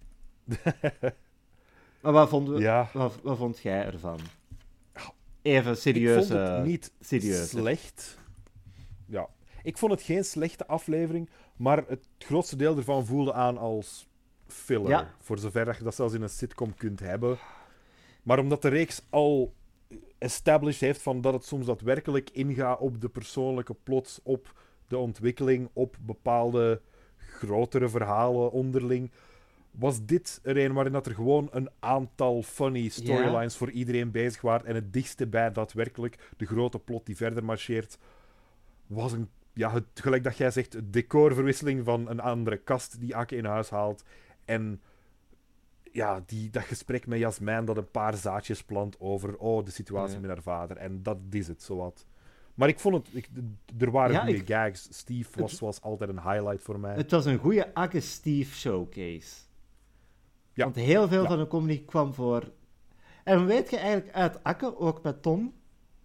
[SPEAKER 1] Maar wat vond jij ervan? Even serieus.
[SPEAKER 2] Ik vond het niet
[SPEAKER 1] serieus.
[SPEAKER 2] slecht. Ja. Ik vond het geen slechte aflevering, maar het grootste deel ervan voelde aan als filler.
[SPEAKER 1] Ja.
[SPEAKER 2] Voor zover dat je dat zelfs in een sitcom kunt hebben. Maar omdat de reeks al established heeft van dat het soms daadwerkelijk ingaat op de persoonlijke plots, op de ontwikkeling, op bepaalde grotere verhalen onderling, was dit er een waarin dat er gewoon een aantal funny storylines voor iedereen bezig waren. En het dichtste bij daadwerkelijk de grote plot die verder marcheert, was gelijk dat jij zegt, het decorverwisseling van een andere kast die Akke in huis haalt. En ja, dat gesprek met Jasmijn dat een paar zaadjes plant over de situatie met haar vader. En dat is het, zowat. Maar ik vond het... er waren goede gags. Steve was zoals altijd een highlight voor mij.
[SPEAKER 1] Het was een goede Akke-Steve showcase.
[SPEAKER 2] Ja.
[SPEAKER 1] Want heel veel van de comedy kwam voor... En weet je eigenlijk uit Akke, ook met Tom...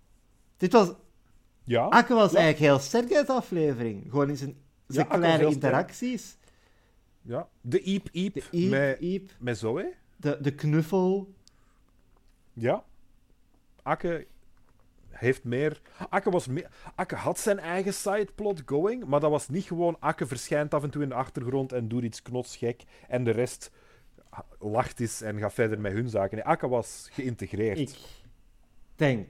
[SPEAKER 1] Akke was eigenlijk heel sterk uit de aflevering. Gewoon in zijn kleine interacties.
[SPEAKER 2] Ja, de Iep met Zoe.
[SPEAKER 1] De knuffel.
[SPEAKER 2] Ja. Akke heeft meer... Akke had zijn eigen sideplot going, maar dat was niet gewoon Akke verschijnt af en toe in de achtergrond en doet iets knotsgek en de rest lacht eens en gaat verder met hun zaken. Nee, Akke was geïntegreerd.
[SPEAKER 1] Ik denk...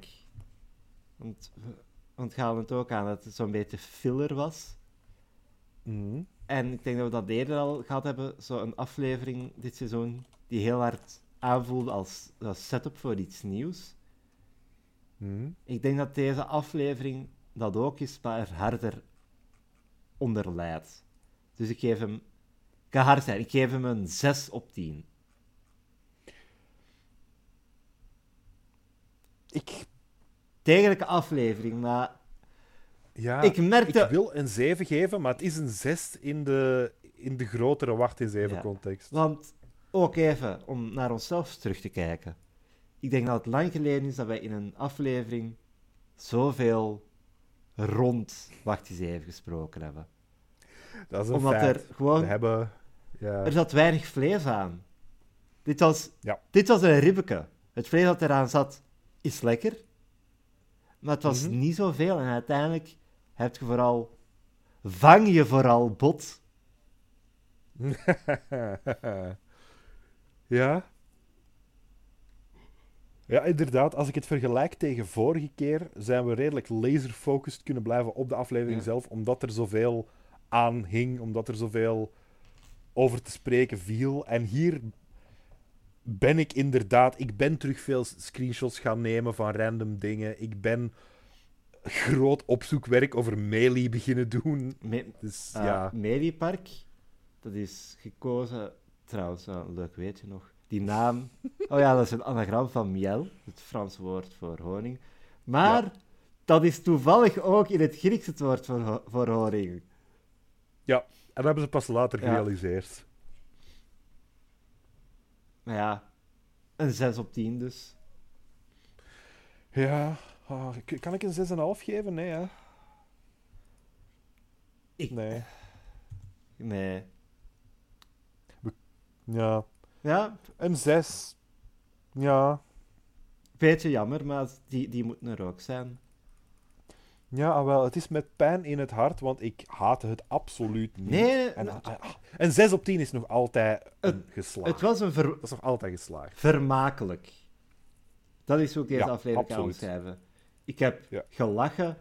[SPEAKER 1] Want we halen het ook aan dat het zo'n beetje filler was.
[SPEAKER 2] Mhm.
[SPEAKER 1] En ik denk dat we dat eerder al gehad hebben, zo'n aflevering dit seizoen, die heel hard aanvoelde als setup voor iets nieuws.
[SPEAKER 2] Mhm.
[SPEAKER 1] Ik denk dat deze aflevering dat ook is, maar er harder onder leidt. Dus ik geef hem... Ik ga hard zijn, ik geef hem een 6 op 10. Degelijke aflevering, maar...
[SPEAKER 2] Ja,
[SPEAKER 1] ik merkte...
[SPEAKER 2] Ik wil een 7 geven, maar het is een 6 in de grotere wacht in 7 context.
[SPEAKER 1] Want, ook even, om naar onszelf terug te kijken. Ik denk dat het lang geleden is dat wij in een aflevering zoveel rond Wacht eens even gesproken hebben.
[SPEAKER 2] Dat is een
[SPEAKER 1] Omdat
[SPEAKER 2] feit.
[SPEAKER 1] er gewoon... Er zat weinig vlees aan. Dit was een ribbeke. Het vlees dat eraan zat, is lekker. Maar het was niet zoveel. En uiteindelijk vang je vooral bot.
[SPEAKER 2] Ja. Ja, inderdaad. Als ik het vergelijk tegen vorige keer, zijn we redelijk laserfocused kunnen blijven op de aflevering zelf, omdat er zoveel aan hing, omdat er zoveel over te spreken viel. En hier ben ik inderdaad... Ik ben terug veel screenshots gaan nemen van random dingen. Ik ben groot opzoekwerk over Melee beginnen doen. Dus,
[SPEAKER 1] Meliepark, dat is gekozen... Trouwens, een leuk weetje nog. Die naam... Oh ja, dat is een anagram van miel, het Franse woord voor honing. Maar dat is toevallig ook in het Grieks het woord voor honing.
[SPEAKER 2] Ja, en dat hebben ze pas later gerealiseerd.
[SPEAKER 1] Maar ja, een 6 op 10 dus.
[SPEAKER 2] Ja, kan ik een 6,5 geven? Nee, hè?
[SPEAKER 1] Nee.
[SPEAKER 2] Ja.
[SPEAKER 1] Ja?
[SPEAKER 2] Een 6. Ja.
[SPEAKER 1] Beetje jammer, maar die moeten er ook zijn.
[SPEAKER 2] Ja, wel, het is met pijn in het hart, want ik haatte het absoluut niet.
[SPEAKER 1] Nee.
[SPEAKER 2] Een 6 op 10 is nog altijd geslaagd.
[SPEAKER 1] Het was
[SPEAKER 2] dat is nog altijd geslaagd.
[SPEAKER 1] Vermakelijk. Dat is hoe ik deze aflevering kan omschrijven. Ik heb gelachen.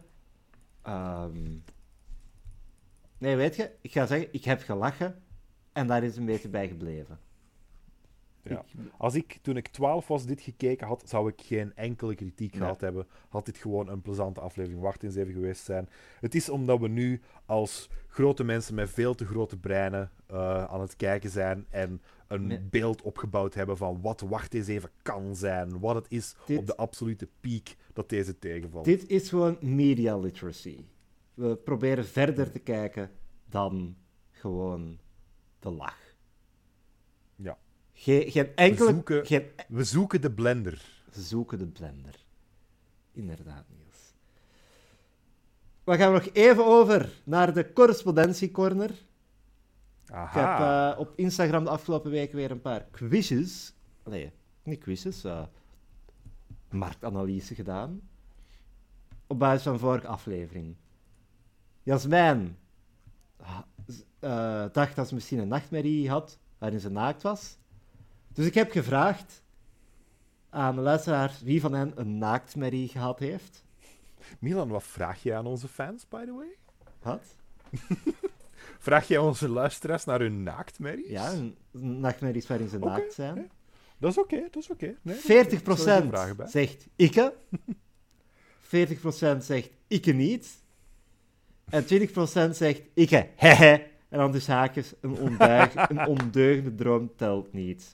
[SPEAKER 1] Nee, weet je, ik ga zeggen, ik heb gelachen en daar is een beetje bij gebleven.
[SPEAKER 2] Ja. Toen ik 12 was, dit gekeken had, zou ik geen enkele kritiek gehad hebben. Had dit gewoon een plezante aflevering Wacht eens even geweest zijn. Het is omdat we nu als grote mensen met veel te grote breinen aan het kijken zijn en een beeld opgebouwd hebben van wat Wacht eens even kan zijn. Wat het is op de absolute piek dat deze tegenvalt.
[SPEAKER 1] Dit is gewoon media literacy. We proberen verder te kijken dan gewoon de lach.
[SPEAKER 2] Ja.
[SPEAKER 1] Geen enkele...
[SPEAKER 2] We zoeken de blender.
[SPEAKER 1] Ze zoeken de blender. Inderdaad, Niels. We gaan nog even over naar de correspondentiecorner.
[SPEAKER 2] Aha.
[SPEAKER 1] Ik heb op Instagram de afgelopen week weer een paar quizjes... Nee, niet quizjes. Marktanalyse gedaan. Op basis van vorige aflevering. Jasmijn dacht dat ze misschien een nachtmerrie had waarin ze naakt was. Dus ik heb gevraagd aan de luisteraars wie van hen een naaktmerrie gehad heeft.
[SPEAKER 2] Milan, wat vraag je aan onze fans, by the way?
[SPEAKER 1] Wat?
[SPEAKER 2] Vraag jij onze luisteraars naar hun naaktmerries?
[SPEAKER 1] Ja, nachtmerries waarin ze naakt zijn.
[SPEAKER 2] Nee. Dat is oké, dat is oké. Nee,
[SPEAKER 1] 40% zegt ikke. 40% zegt ikke niet. En 20% zegt ikke, hehe. En dan dus haakjes, een ondeugende droom telt niet.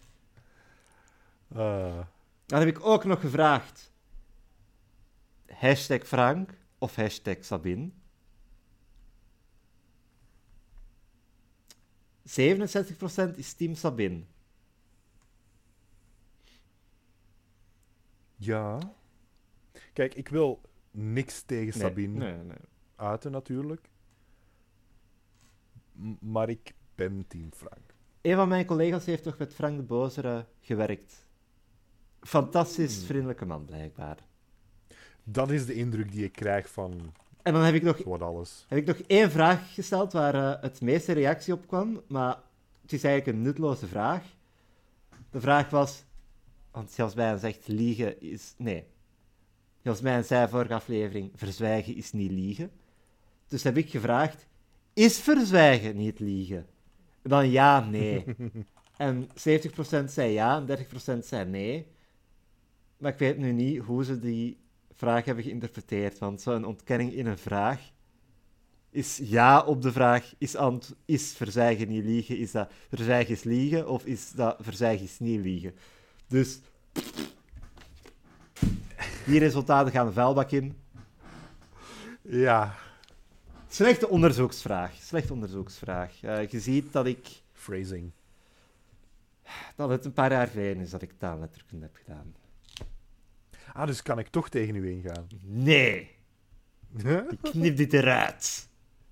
[SPEAKER 1] Dan heb ik ook nog gevraagd. #Frank of #Sabine. 67% is team Sabine.
[SPEAKER 2] Ja. Kijk, ik wil niks tegen Sabine uiten, natuurlijk. Maar ik ben team Frank.
[SPEAKER 1] Een van mijn collega's heeft toch met Frank de Bozere gewerkt. Fantastisch vriendelijke man, blijkbaar.
[SPEAKER 2] Dat is de indruk die ik krijg van
[SPEAKER 1] En dan heb ik nog
[SPEAKER 2] alles.
[SPEAKER 1] Heb ik nog één vraag gesteld waar het meeste reactie op kwam, maar het is eigenlijk een nutteloze vraag. De vraag was, want Jasmijn zegt liegen is... Nee. Jasmijn zei vorige aflevering, verzwijgen is niet liegen. Dus heb ik gevraagd, is verzwijgen niet liegen? En dan ja, nee. En 70% zei ja en 30% zei nee. Maar ik weet nu niet hoe ze die vraag hebben geïnterpreteerd, want zo'n ontkenning in een vraag is ja op de vraag, is verzwijgen niet liegen, is dat verzwijgen is liegen, of is dat verzwijgen is niet liegen? Dus die resultaten gaan de vuilbak in.
[SPEAKER 2] Ja.
[SPEAKER 1] Slechte onderzoeksvraag. Je ziet dat
[SPEAKER 2] Phrasing.
[SPEAKER 1] dat het een paar jaar geleden is dat ik taalletterkunde heb gedaan.
[SPEAKER 2] Dus kan ik toch tegen u ingaan?
[SPEAKER 1] Nee. Ik knip dit eruit.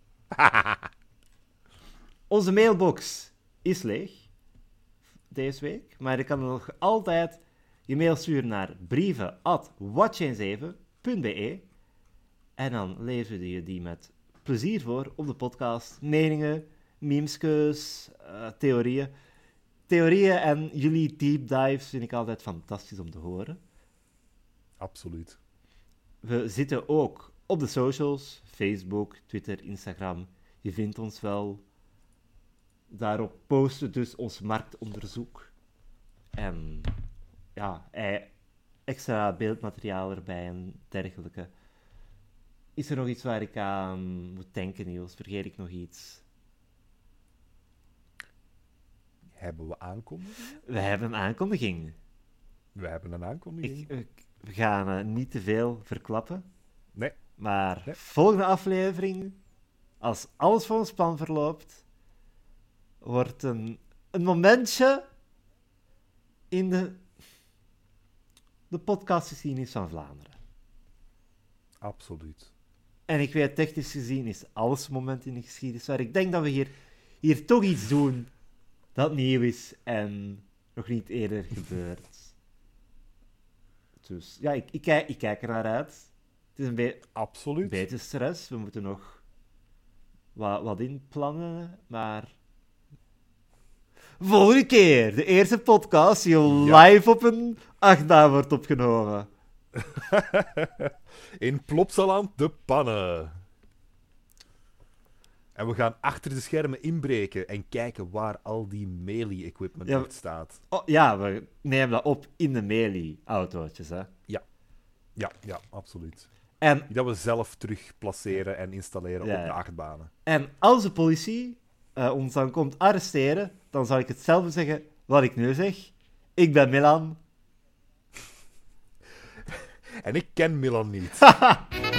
[SPEAKER 1] Onze mailbox is leeg. Deze week. Maar je kan nog altijd je mail sturen naar brieven@watcheens7.be. En dan lezen we je die met plezier voor op de podcast. Meningen, memeskeus, theorieën. Theorieën en jullie deep dives vind ik altijd fantastisch om te horen.
[SPEAKER 2] Absoluut.
[SPEAKER 1] We zitten ook op de socials. Facebook, Twitter, Instagram. Je vindt ons wel. Daarop posten we dus ons marktonderzoek. En ja, extra beeldmateriaal erbij en dergelijke. Is er nog iets waar ik aan moet denken, Niels? Vergeet ik nog iets?
[SPEAKER 2] Hebben we aankondigingen?
[SPEAKER 1] We hebben een aankondiging.
[SPEAKER 2] We hebben een aankondiging.
[SPEAKER 1] We gaan niet te veel verklappen.
[SPEAKER 2] Nee.
[SPEAKER 1] Maar volgende aflevering, als alles volgens plan verloopt, wordt een momentje in de podcastgeschiedenis van Vlaanderen.
[SPEAKER 2] Absoluut.
[SPEAKER 1] En ik weet, technisch gezien is alles een moment in de geschiedenis waar ik denk dat we hier toch iets doen dat nieuw is en nog niet eerder gebeurd. Dus ja, ik kijk er naar uit. Het is
[SPEAKER 2] Absoluut.
[SPEAKER 1] een beetje stress. We moeten nog wat inplannen, maar... Volgende keer, de eerste podcast die live op een achtbaan wordt opgenomen.
[SPEAKER 2] In Plopsaland de pannen. En we gaan achter de schermen inbreken en kijken waar al die melee-equipment
[SPEAKER 1] Ja,
[SPEAKER 2] nog staat.
[SPEAKER 1] Oh, ja, we nemen dat op in de melee-autootjes, hè.
[SPEAKER 2] Ja, absoluut.
[SPEAKER 1] En,
[SPEAKER 2] Die dat we zelf terug placeren en installeren
[SPEAKER 1] Ja,
[SPEAKER 2] op de
[SPEAKER 1] ja.
[SPEAKER 2] achtbanen.
[SPEAKER 1] en als de politie ons dan komt arresteren, dan zal ik hetzelfde zeggen wat ik nu zeg. Ik ben Milan.
[SPEAKER 2] En ik ken Milan niet.